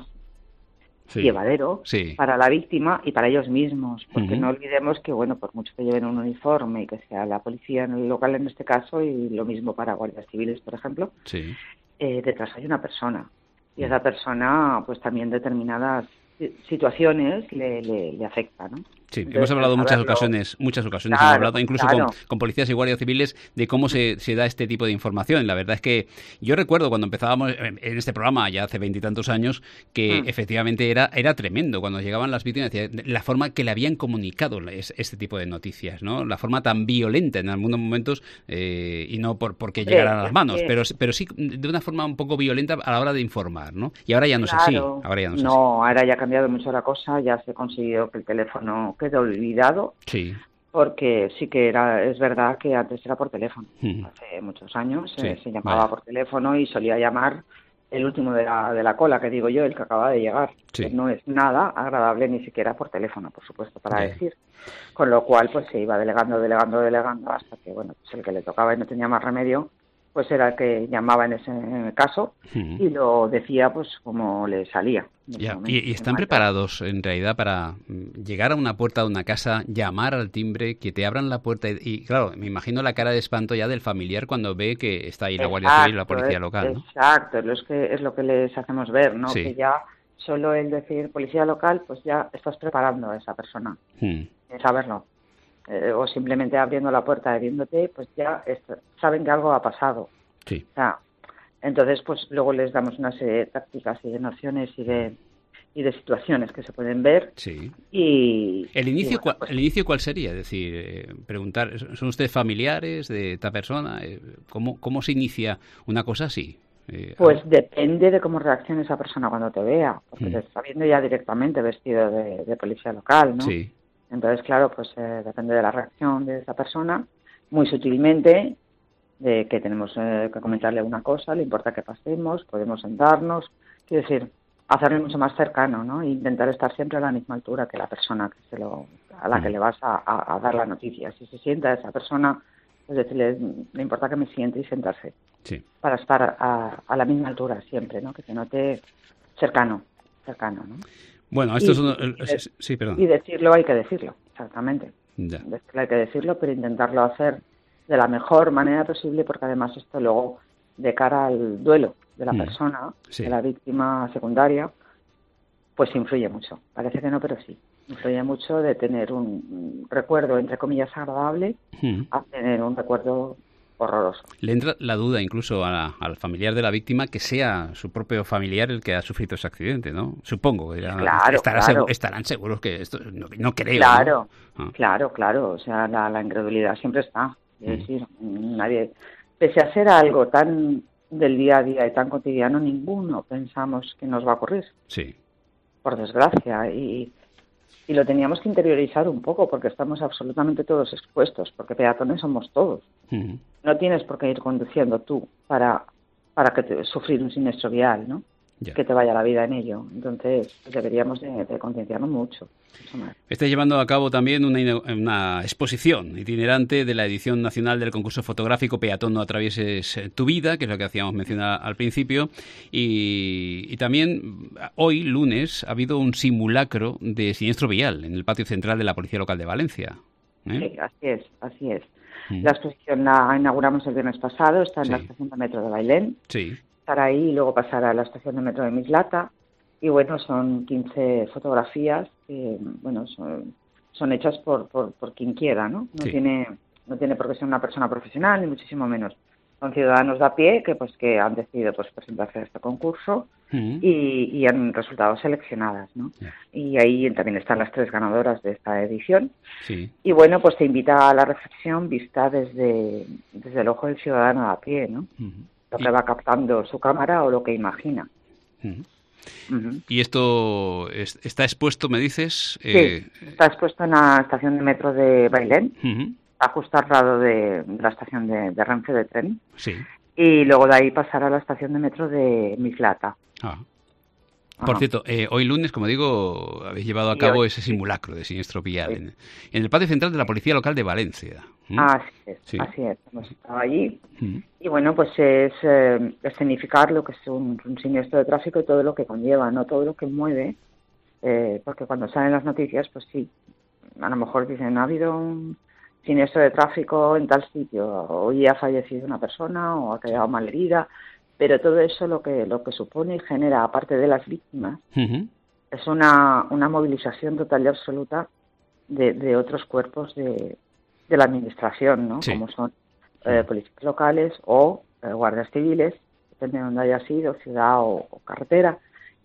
sí. llevadero sí. para la víctima y para ellos mismos. Porque uh-huh. no olvidemos que, bueno, por mucho que lleven un uniforme y que sea la policía en el local en este caso, y lo mismo para guardias civiles, por ejemplo, sí. eh, detrás hay una persona. Y esa persona, pues también determinadas situaciones le, le, le afecta, ¿no? Sí, entonces, hemos hablado muchas ocasiones, muchas ocasiones claro, hemos hablado incluso claro. con, con policías y guardias civiles de cómo se, se da este tipo de información. La verdad es que yo recuerdo cuando empezábamos en este programa ya hace veintitantos años que mm. efectivamente era era tremendo cuando llegaban las víctimas, la forma que le habían comunicado es, este tipo de noticias, ¿no? La forma tan violenta en algunos momentos eh, y no por porque llegaran a las manos, pero pero sí de una forma un poco violenta a la hora de informar, ¿no? Y ahora ya no claro. es así. Ahora ya no es no, así. ahora ya ha cambiado mucho la cosa, ya se consiguió que el teléfono quedó olvidado. Sí. Porque sí que era es verdad que antes era por teléfono. Mm. Hace muchos años sí. eh, se llamaba vale. por teléfono y solía llamar el último de la, de la cola, que digo yo, el que acaba de llegar. Sí. No es nada agradable ni siquiera por teléfono, por supuesto, para sí. decir. Con lo cual, pues se iba delegando, delegando, delegando, hasta que, bueno, pues el que le tocaba y no tenía más remedio, pues era el que llamaba en ese en el caso uh-huh. y lo decía pues como le salía. Ya. ¿Y, y están preparados en realidad para llegar a una puerta de una casa, llamar al timbre, que te abran la puerta y, y claro, me imagino la cara de espanto ya del familiar cuando ve que está ahí la Guardia Exacto, Civil y la policía es, local, ¿no? Exacto, es, que, es lo que les hacemos ver, ¿no? Sí. Que ya solo el decir policía local, pues ya estás preparando a esa persona, hmm. sin saberlo. Eh, o simplemente abriendo la puerta y viéndote, pues ya est- saben que algo ha pasado. Sí. O sea, entonces, pues luego les damos una serie de tácticas y de nociones y de y de situaciones que se pueden ver. Sí. Y el inicio, y bueno, ¿cuál, pues, el inicio cuál sería, es decir, eh, preguntar, ¿son ustedes familiares de esta persona? Eh, ¿Cómo cómo se inicia una cosa así? Eh, pues a... depende de cómo reaccione esa persona cuando te vea, porque mm. te está viendo ya directamente vestido de, de policía local, ¿no? Sí. Entonces, claro, pues eh, depende de la reacción de esa persona, muy sutilmente, de que tenemos eh, que comentarle una cosa, le importa que pasemos, podemos sentarnos, quiero decir, hacerlo mucho más cercano, ¿no? E intentar estar siempre a la misma altura que la persona que se lo, a la que le vas a, a, a dar la noticia. Si se sienta esa persona, pues decirle, le importa que me siente y sentarse. Sí. Para estar a, a la misma altura siempre, ¿no? Que te note cercano, cercano, ¿no? Bueno, esto y, es uno... y, sí, sí, perdón. Y decirlo hay que decirlo, exactamente. Ya. Decirlo hay que decirlo, pero intentarlo hacer de la mejor manera posible, porque además esto luego, de cara al duelo de la mm. persona, sí. de la víctima secundaria, pues influye mucho. Parece que no, pero sí. Influye mucho de tener un recuerdo, entre comillas, agradable, mm. a tener un recuerdo horroroso. Le entra la duda incluso a la, al familiar de la víctima que sea su propio familiar el que ha sufrido ese accidente, ¿no? Supongo. Ya, claro, estará claro. Segu- estarán seguros que esto... No, no creo, Claro, ¿no? Ah. claro, claro. O sea, la, la incredulidad siempre está. Es mm. decir, nadie... Pese a ser algo tan del día a día y tan cotidiano, ninguno pensamos que nos va a ocurrir. Sí. Por desgracia. Y... Y lo teníamos que interiorizar un poco, porque estamos absolutamente todos expuestos, porque peatones somos todos. Uh-huh. No tienes por qué ir conduciendo tú para, para que te, sufrir un siniestro vial, ¿no? yeah. que te vaya la vida en ello. Entonces, pues deberíamos de, de concienciarnos mucho. Está llevando a cabo también una, una exposición itinerante de la edición nacional del concurso fotográfico Peatón no atravieses tu vida, que es lo que hacíamos mencionar al principio, y, y también hoy, lunes, ha habido un simulacro de siniestro vial en el patio central de la Policía Local de Valencia. ¿Eh? Sí, así es, así es. Mm. La exposición la inauguramos el viernes pasado, está en sí. la estación de metro de Bailén. Sí. Estará ahí y luego pasar a la estación de metro de Mislata. Y bueno, son quince fotografías que, bueno, son, son hechas por, por, por quien quiera, ¿no? No, sí. tiene, no tiene por qué ser una persona profesional, ni muchísimo menos. Son ciudadanos de a pie que pues que han decidido pues presentarse a este concurso uh-huh. y, y han resultado seleccionadas, ¿no? Yeah. Y ahí también están las tres ganadoras de esta edición. Sí. Y bueno, pues te invita a la reflexión vista desde, desde el ojo del ciudadano de a pie, ¿no? Uh-huh. Lo que va captando su cámara o lo que imagina. Uh-huh. Uh-huh. Y esto es, está expuesto, me dices. Sí, eh... está expuesto en la estación de metro de Bailén, uh-huh. justo al lado de, de la estación de, de Renfe de tren. Sí. Y luego de ahí pasar a la estación de metro de Mislata. Ah. Por cierto, eh, hoy lunes, como digo, habéis llevado a cabo hoy, ese simulacro de siniestro vial sí. en, en el patio central de la Policía Local de Valencia. ¿Mm? Así es, sí. así es. Hemos estado allí ¿Mm? y bueno, pues es eh, escenificar lo que es un, un siniestro de tráfico y todo lo que conlleva, no todo lo que mueve, eh, porque cuando salen las noticias, pues sí, a lo mejor dicen, ha habido un siniestro de tráfico en tal sitio, hoy ha fallecido una persona o ha quedado malherida. Pero todo eso lo que lo que supone y genera, aparte de las víctimas, uh-huh. es una, una movilización total y absoluta de, de otros cuerpos de, de la administración, ¿no? Sí. Como son eh, policías locales o eh, guardias civiles, depende de dónde haya sido, ciudad o, o carretera,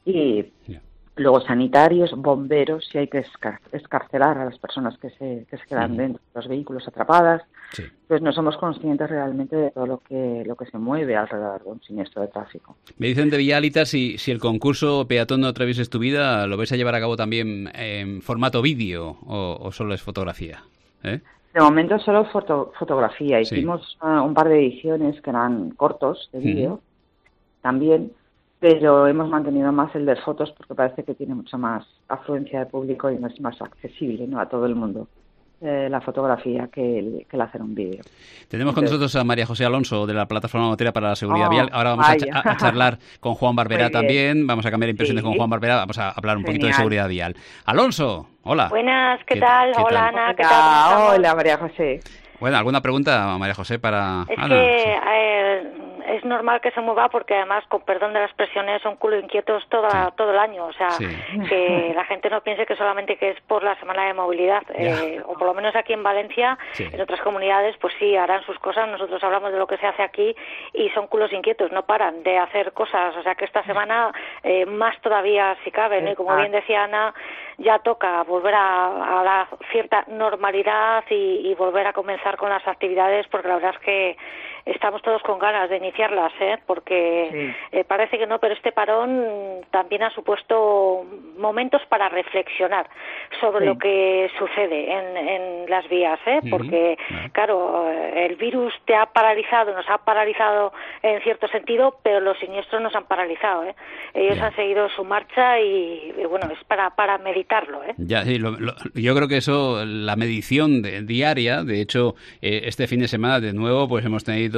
y yeah. luego sanitarios, bomberos, si hay que escar- escarcelar a las personas que se, que se quedan uh-huh. dentro de los vehículos atrapadas. Sí. Pues no somos conscientes realmente de todo lo que lo que se mueve alrededor de un siniestro de tráfico. Me dicen de Vialita si, si el concurso Peatón no atravieses tu vida lo vais a llevar a cabo también en formato vídeo o, o solo es fotografía. ¿Eh? De momento solo foto, fotografía. Hicimos sí. uh, un par de ediciones que eran cortos de vídeo uh-huh. también, pero hemos mantenido más el de fotos porque parece que tiene mucha más afluencia de público y no es más accesible, ¿no? A todo el mundo. Eh, la fotografía que el, que el hacer un vídeo. Tenemos con nosotros a María José Alonso de la Plataforma Motera para la Seguridad oh, Vial. Ahora vamos a, ch- a charlar con Juan Barberá también. Vamos a cambiar impresiones sí. con Juan Barberá. Vamos a hablar un Genial. poquito de seguridad vial. Alonso, hola. Buenas, ¿qué, ¿Qué tal? ¿qué hola tal? Ana, ¿qué tal? Hola María José. Bueno, ¿alguna pregunta, María José, para Es Ana? que Sí. eh, es normal que se mueva porque además, con perdón de las expresiones, son culo inquietos toda, Sí. todo el año. O sea, Sí. que la gente no piense que solamente que es por la Semana de Movilidad. Eh, o por lo menos aquí en Valencia, Sí. en otras comunidades, pues sí, harán sus cosas. Nosotros hablamos de lo que se hace aquí y son culos inquietos, no paran de hacer cosas. O sea, que esta semana eh, más todavía si cabe, ¿no? Y como bien decía Ana, ya toca volver a, a la cierta normalidad y, y volver a comenzar con las actividades, porque la verdad es que estamos todos con ganas de iniciarlas, ¿eh? Porque sí. eh, parece que no, pero este parón también ha supuesto momentos para reflexionar sobre sí. lo que sucede en, en las vías, ¿eh? Uh-huh. Porque, uh-huh. claro, el virus te ha paralizado, nos ha paralizado en cierto sentido, pero los siniestros nos han paralizado, ¿eh? Ellos yeah. han seguido su marcha y, y bueno, es para, para meditarlo, ¿eh? Ya, sí, lo, lo, yo creo que eso, la medición de, diaria, de hecho, eh, este fin de semana de nuevo, pues hemos tenido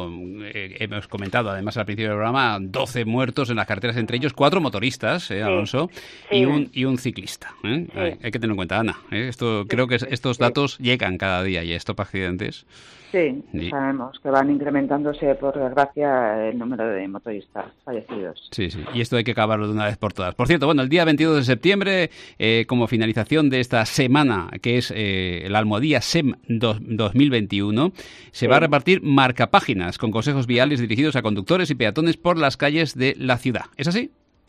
Eh, hemos comentado además al principio del programa doce muertos en las carreteras, entre ellos cuatro motoristas, eh, Alonso, sí. y un y un ciclista. ¿eh? Sí. Hay, hay que tener en cuenta, Ana. ¿eh? Esto sí. creo que estos datos sí. llegan cada día y estos accidentes. Sí, y... sabemos que van incrementándose, por desgracia, el número de motoristas fallecidos. Sí, sí, y esto hay que acabarlo de una vez por todas. Por cierto, bueno, el día veintidós de septiembre, eh, como finalización de esta semana, que es eh, la Almohadía S E M dos mil veintiuno, se sí. va a repartir marcapáginas con consejos viales dirigidos a conductores y peatones por las calles de la ciudad. ¿Es así?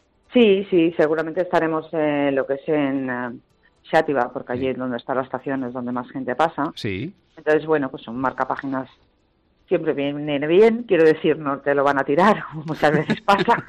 Sí, sí, seguramente estaremos en lo que es en uh, Xàtiva, porque allí sí. donde está la estación es donde más gente pasa. Sí. Entonces, bueno, pues un marcapáginas siempre viene bien, quiero decir, no te lo van a tirar, muchas veces pasa,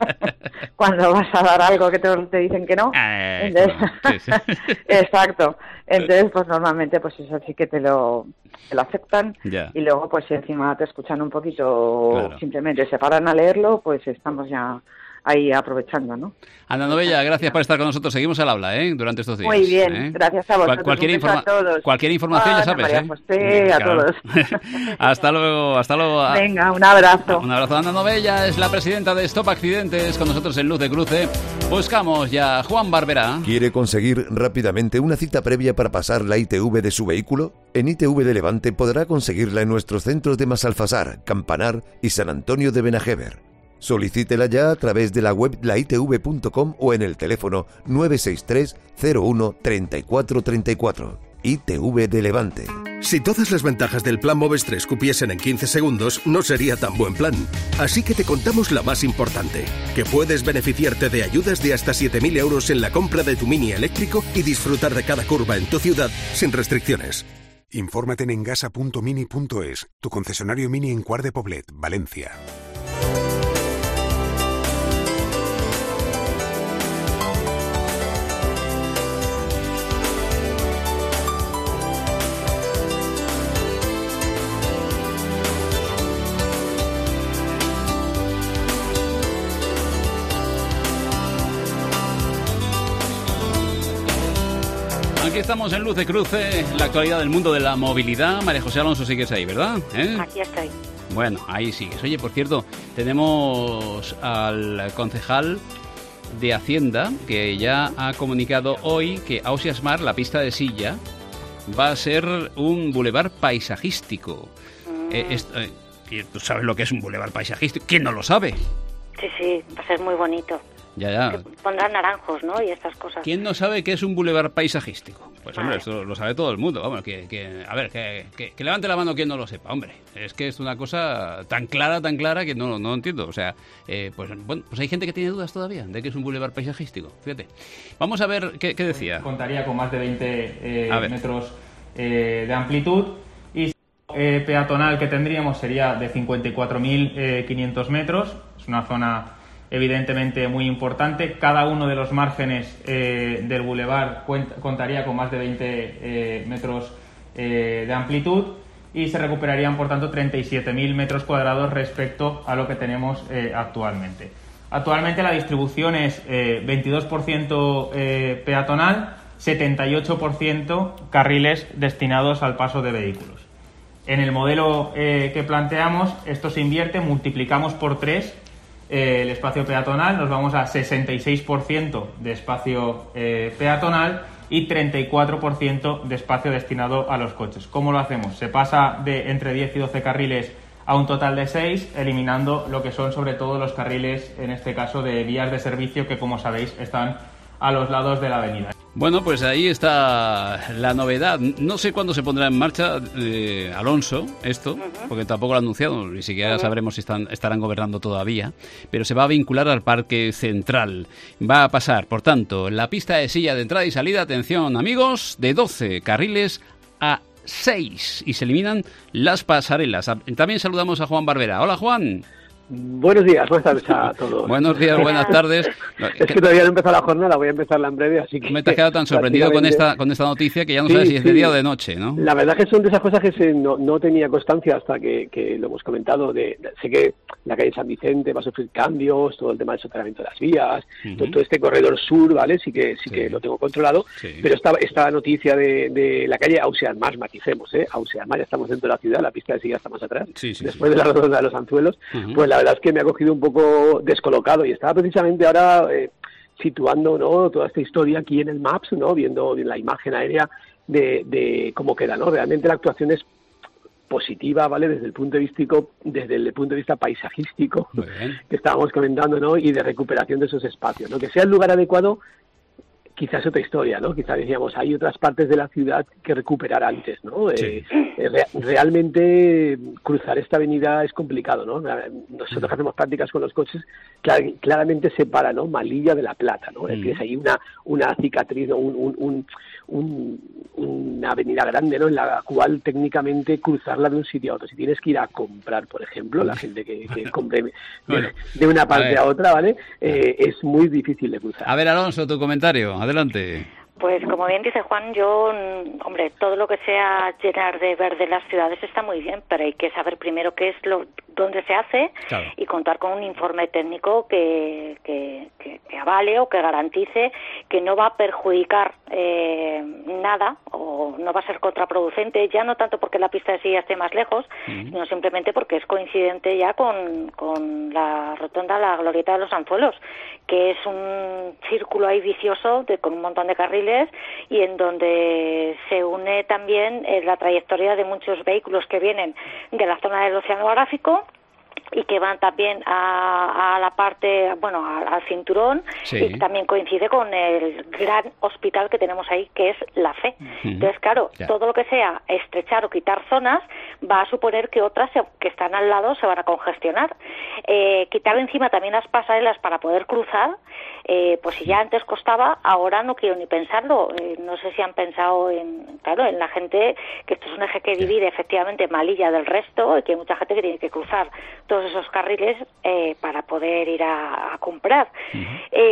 cuando vas a dar algo que te, te dicen que no. Eh, Entonces, sí, sí. Exacto. Entonces, pues normalmente pues eso sí que te lo, te lo aceptan yeah. y luego pues si encima te escuchan un poquito, claro. simplemente se paran a leerlo, pues estamos ya ahí aprovechando, ¿no? Ana Novella, gracias por estar con nosotros. Seguimos al habla, ¿eh? Durante estos días. Muy bien, ¿eh? gracias a vosotros. Cualquier, informa a todos. cualquier información, ah, ya sabes, María ¿eh? José, mm, a claro. todos. Hasta luego, hasta luego. Venga, un abrazo. Un abrazo. Ana Novella es la presidenta de Stop Accidentes, con nosotros en Luz de Cruce. Buscamos ya a Juan Barberá. ¿Quiere conseguir rápidamente una cita previa para pasar la I T V de su vehículo? En I T V de Levante podrá conseguirla en nuestros centros de Masalfasar, Campanar y San Antonio de Benajever. Solicítela ya a través de la web la i t v punto com o en el teléfono nueve seis tres cero uno tres cuatro tres cuatro. I T V de Levante. Si todas las ventajas del plan Moves tres cupiesen en quince segundos, no sería tan buen plan. Así que te contamos la más importante, que puedes beneficiarte de ayudas de hasta siete mil euros en la compra de tu Mini eléctrico y disfrutar de cada curva en tu ciudad sin restricciones. Infórmate en engasa punto mini punto es, tu concesionario Mini en Cuart de Poblet, Valencia. Aquí estamos en Luz de Cruce, la actualidad del mundo de la movilidad. María José Alonso, sigues ahí, ¿verdad? ¿Eh? Aquí estoy. Bueno, ahí sigues. Oye, por cierto, tenemos al concejal de Hacienda que ya ha comunicado hoy que Ausiàs Mar, la pista de Silla, va a ser un bulevar paisajístico. Mm. Eh, esto, eh, ¿Tú sabes lo que es un bulevar paisajístico? ¿Quién no lo sabe? Sí, sí, va a ser muy bonito. Ya, ya. Que pondrán naranjos, ¿no? Y estas cosas. ¿Quién no sabe qué es un bulevar paisajístico? Pues hombre, esto lo sabe todo el mundo. Vamos, que, que a ver, que, que, que levante la mano quien no lo sepa, hombre. Es que es una cosa tan clara, tan clara que no, no entiendo. O sea, eh, pues bueno, pues hay gente que tiene dudas todavía de que es un bulevar paisajístico. Fíjate. Vamos a ver qué, qué decía. Contaría con más de veinte eh, metros eh, de amplitud y eh, peatonal que tendríamos sería de cincuenta y cuatro mil quinientos metros. Es una zona evidentemente muy importante. Cada uno de los márgenes eh, del bulevar cuenta, contaría con más de veinte eh, metros eh, de amplitud y se recuperarían, por tanto, treinta y siete mil metros cuadrados respecto a lo que tenemos eh, actualmente. Actualmente la distribución es eh, veintidós por ciento eh, peatonal, setenta y ocho por ciento carriles destinados al paso de vehículos. En el modelo eh, que planteamos, esto se invierte, multiplicamos por tres Eh, el espacio peatonal, nos vamos a sesenta y seis por ciento de espacio eh, peatonal y treinta y cuatro por ciento de espacio destinado a los coches. ¿Cómo lo hacemos? Se pasa de entre diez y doce carriles a un total de seis, eliminando lo que son sobre todo los carriles, en este caso de vías de servicio, que como sabéis están a los lados de la avenida. Bueno, pues ahí está la novedad. No sé cuándo se pondrá en marcha, eh, Alonso, esto, uh-huh. porque tampoco lo ha anunciado, ni siquiera uh-huh. sabremos si están, estarán gobernando todavía, pero se va a vincular al Parque Central. Va a pasar, por tanto, la pista de Silla de entrada y salida, atención amigos, de doce carriles a seis y se eliminan las pasarelas. También saludamos a Juan Barberá. Hola, Juan. Buenos días, buenas tardes a todos. Buenos días, buenas tardes. Es que todavía no he empezado la jornada, voy a empezarla en breve, así que... Me te has quedado tan sorprendido con esta con esta noticia que ya no sí, sabes si es de sí. día o de noche, ¿no? La verdad que son de esas cosas que se, no, no tenía constancia hasta que, que lo hemos comentado. De, de, sé que la calle San Vicente va a sufrir cambios, todo el tema del soterramiento de las vías, uh-huh. todo, todo este corredor sur, ¿vale? Sí que sí, sí. que lo tengo controlado, sí. pero esta, esta noticia de, de la calle Ausiàs Mar, maticemos, ¿eh? Ausiàs Mar, ya estamos dentro de la ciudad, la pista de Silla está más atrás, sí, sí, después sí. de la redonda de los Anzuelos, uh-huh. pues la verdad es que me ha cogido un poco descolocado y estaba precisamente ahora eh, situando, ¿no?, toda esta historia aquí en el Maps, ¿no?, viendo la imagen aérea de, de cómo queda, ¿no? Realmente la actuación es positiva, ¿vale?, desde el punto de vista desde el punto de vista paisajístico que estábamos comentando, ¿no?, y de recuperación de esos espacios, ¿no? Que sea el lugar adecuado quizás otra historia, ¿no? Quizás decíamos, hay otras partes de la ciudad que recuperar antes, ¿no? Sí. Eh, eh, re- realmente cruzar esta avenida es complicado, ¿no? Nosotros que hacemos prácticas con los coches, clar- claramente separa, ¿no?, Malilla de La Plata, ¿no? Mm. Es que es ahí una, una cicatriz, ¿no?, un, un, un, un, una avenida grande, ¿no?, en la cual técnicamente cruzarla de un sitio a otro. Si tienes que ir a comprar, por ejemplo, la gente que, que compre de, bueno, de una parte a, a otra, ¿vale? Eh, es muy difícil de cruzar. A ver, Alonso, tu comentario. Adelante. Pues como bien dice Juan, yo, hombre, todo lo que sea llenar de verde las ciudades está muy bien, pero hay que saber primero qué es lo dónde se hace, claro. y contar con un informe técnico que, que, que, que avale o que garantice que no va a perjudicar eh, nada o no va a ser contraproducente, ya no tanto porque la pista de silla esté más lejos, uh-huh. sino simplemente porque es coincidente ya con, con la rotonda, la glorieta de los Anzuelos, que es un círculo ahí vicioso de, con un montón de carriles y en donde se une también eh, la trayectoria de muchos vehículos que vienen de la zona del oceanográfico y que van también a, a la parte, bueno, a, al cinturón, sí. y también coincide con el gran hospital que tenemos ahí, que es la Fe. Uh-huh. Entonces, claro, yeah. todo lo que sea estrechar o quitar zonas va a suponer que otras se, que están al lado se van a congestionar. Eh, quitar encima también las pasarelas para poder cruzar, eh, pues si ya antes costaba, ahora no quiero ni pensarlo. Eh, no sé si han pensado en, claro, en la gente, que esto es un eje que divide yeah. efectivamente Malilla del resto y que hay mucha gente que tiene que cruzar todos esos carriles eh, para poder ir a, a comprar. Uh-huh.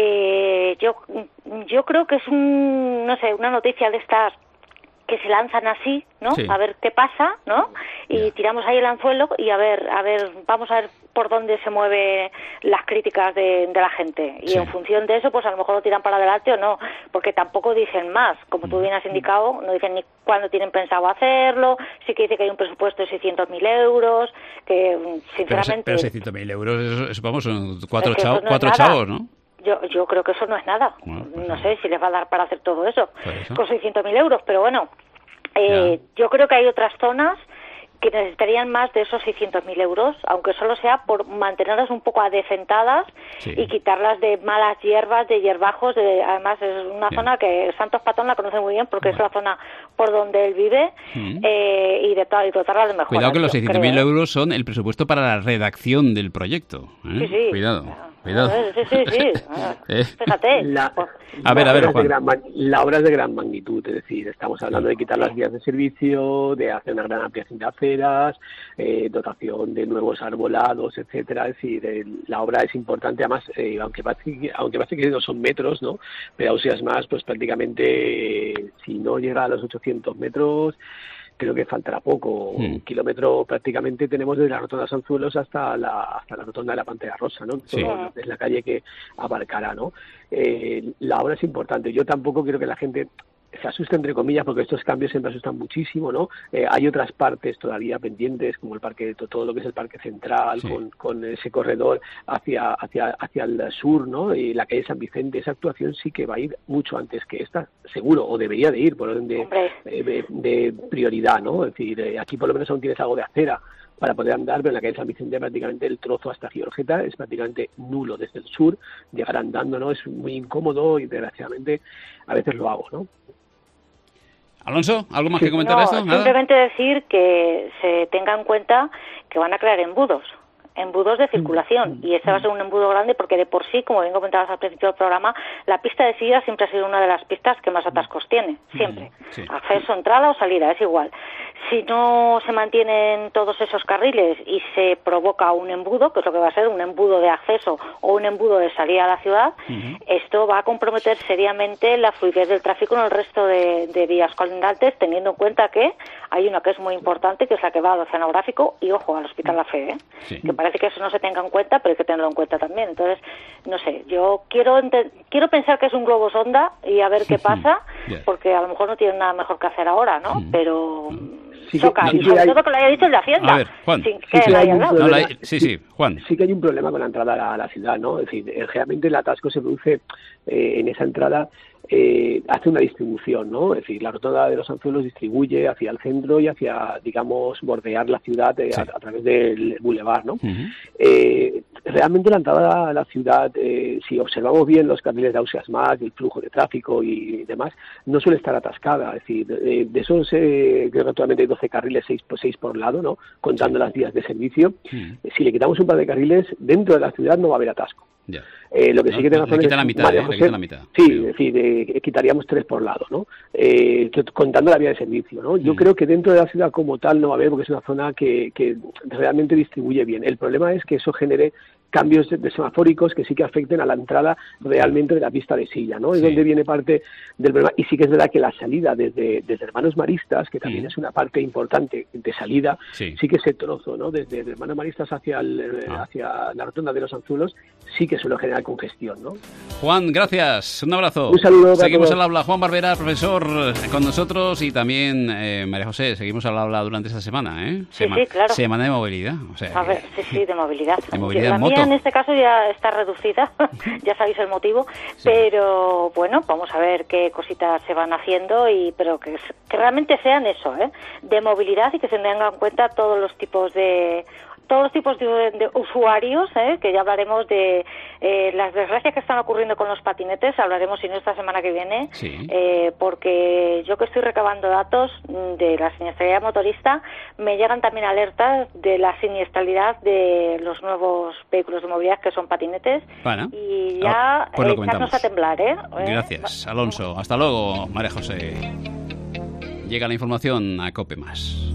Eh, yo yo creo que es un, no sé, una noticia de estas que se lanzan así, ¿no? Sí. A ver qué pasa, ¿no? Y yeah. tiramos ahí el anzuelo y a ver, a ver, vamos a ver por dónde se mueven las críticas de, de la gente. Y sí. en función de eso, pues a lo mejor lo tiran para adelante o no, porque tampoco dicen más. Como tú bien has indicado, no dicen ni cuándo tienen pensado hacerlo, sí que dice que hay un presupuesto de seiscientos mil euros, que sinceramente... Pero, pero seiscientos mil euros, eso, eso, vamos, son cuatro, es chavo, no cuatro chavos, ¿no? Yo, yo creo que eso no es nada. Bueno, pues no sé si les va a dar para hacer todo eso, eso. con seiscientos mil euros, pero bueno, eh, yo creo que hay otras zonas que necesitarían más de esos seiscientos mil euros, aunque solo sea por mantenerlas un poco adecentadas sí. y quitarlas de malas hierbas, de hierbajos. De, además, es una bien. zona que Santos Patón la conoce muy bien porque bueno. es la zona por donde él vive mm. eh, y, de, y dotarla de mejor. Cuidado que los seiscientos mil euros son el presupuesto para la redacción del proyecto. ¿eh? Sí, sí. Cuidado. Cuidado. Sí, sí, sí. ¿Eh? Fíjate. La, a ver, a ver, Juan. Gran, la obra es de gran magnitud, es decir, estamos hablando de quitar las vías de servicio, de hacer una gran ampliación de aceras, eh, dotación de nuevos arbolados, etcétera. Es decir, eh, la obra es importante, además, eh, aunque parece, aunque parece que no son metros, ¿no? Pero aún seas más, pues prácticamente, eh, si no llega a los ochocientos metros, creo que faltará poco, mm. un kilómetro prácticamente tenemos desde la rotonda de Sanzuelos hasta la hasta la rotonda de la Pantera Rosa, ¿no? Sí. Es la calle que abarcará, ¿no? Eh, la obra es importante. Yo tampoco quiero que la gente se asusta, entre comillas, porque estos cambios siempre asustan muchísimo, ¿no? Eh, hay otras partes todavía pendientes, como el parque, todo lo que es el parque central, sí. con, con ese corredor hacia hacia hacia el sur, ¿no? Y la calle San Vicente. Esa actuación sí que va a ir mucho antes que esta, seguro, o debería de ir por orden de, de, de prioridad, ¿no? Es decir, eh, aquí por lo menos aún tienes algo de acera para poder andar, pero en la calle San Vicente prácticamente el trozo hasta Giorgeta es prácticamente nulo desde el sur. Llegar andando, ¿no? Es muy incómodo y desgraciadamente a veces lo hago, ¿no? Alonso, ¿algo más que comentar no, a esto? ¿Nada? Simplemente decir que se tenga en cuenta que van a crear embudos, embudos de circulación, y este va a ser un embudo grande porque de por sí, como bien comentabas al principio del programa, la pista de silla siempre ha sido una de las pistas que más atascos tiene, siempre. Sí. Acceso, entrada o salida, es igual. Si no se mantienen todos esos carriles y se provoca un embudo, que es lo que va a ser un embudo de acceso o un embudo de salida a la ciudad, uh-huh. esto va a comprometer seriamente la fluidez del tráfico en el resto de, de vías colindantes, teniendo en cuenta que hay una que es muy importante, que es la que va al oceanográfico y, ojo, al Hospital La Fe, ¿eh? Sí. Que parece que eso no se tenga en cuenta, pero hay que tenerlo en cuenta también. Entonces, no sé, yo quiero ente- quiero pensar que es un globo sonda y a ver qué pasa, yeah. porque a lo mejor no tienen nada mejor que hacer ahora, ¿no? Mm. Pero... Sí, choca, que, y sobre hay... todo que lo haya dicho el de Hacienda. A ver, Juan. Sin sí, que sí, hay un no, la... sí, sí, Juan. Sí que hay un problema con la entrada a la, a la ciudad, ¿no? Es decir, realmente el atasco se produce eh, en esa entrada, eh, hace una distribución, ¿no? Es decir, la rotonda de los Anzuelos distribuye hacia el centro y hacia, digamos, bordear la ciudad eh, sí. a, a través del boulevard, ¿no? Uh-huh. Eh, realmente la entrada a la ciudad, eh, si observamos bien los carriles de Ausias Mac, el flujo de tráfico y demás, no suele estar atascada. Es decir, de, de esos, eh, creo que actualmente hay doce carriles, seis por, seis por lado, ¿no? Contando sí. las vías de servicio. Uh-huh. Si le quitamos un par de carriles, dentro de la ciudad no va a haber atasco. Yeah. Eh, lo que sí que tenemos le quita la mitad, eh, le quita la mitad. Sí, es decir, eh, quitaríamos tres por lado, ¿no? Eh, contando la vía de servicio, ¿no? Yo mm. creo que dentro de la ciudad como tal no va a haber, porque es una zona que, que realmente distribuye bien. El problema es que eso genere cambios de, de semafóricos que sí que afecten a la entrada realmente de la pista de silla, ¿no? Es sí. donde viene parte del problema. Y sí que es verdad que la salida desde, desde Hermanos Maristas, que también sí. es una parte importante de salida, sí, sí que ese trozo, ¿no? Desde Hermanos Maristas hacia, el, ah. hacia la rotonda de los Anzulos, sí que suele generar congestión, ¿no? Juan, gracias. Un abrazo. Un saludo. Seguimos al habla. Juan Barbera, profesor, con nosotros, y también eh, María José, seguimos al habla durante esta semana, ¿eh? Sí, Sema- sí, claro. Semana de movilidad. O sea, a ver, sí, sí, de movilidad. De movilidad la en moto. Mía en este caso ya está reducida, ya sabéis el motivo, sí. pero bueno, vamos a ver qué cositas se van haciendo, y pero que, que realmente sean eso, ¿eh? De movilidad, y que se tengan en cuenta todos los tipos de todos los tipos de, de usuarios, ¿eh? Que ya hablaremos de eh, las desgracias que están ocurriendo con los patinetes, hablaremos si no esta semana que viene, sí. eh, porque yo que estoy recabando datos de la siniestralidad motorista, me llegan también alertas de la siniestralidad de los nuevos vehículos de movilidad que son patinetes, bueno, y ya ah, pues eh, echarnos a temblar, ¿eh? Gracias, Alonso. Hasta luego, María José. Llega la información a COPE Más.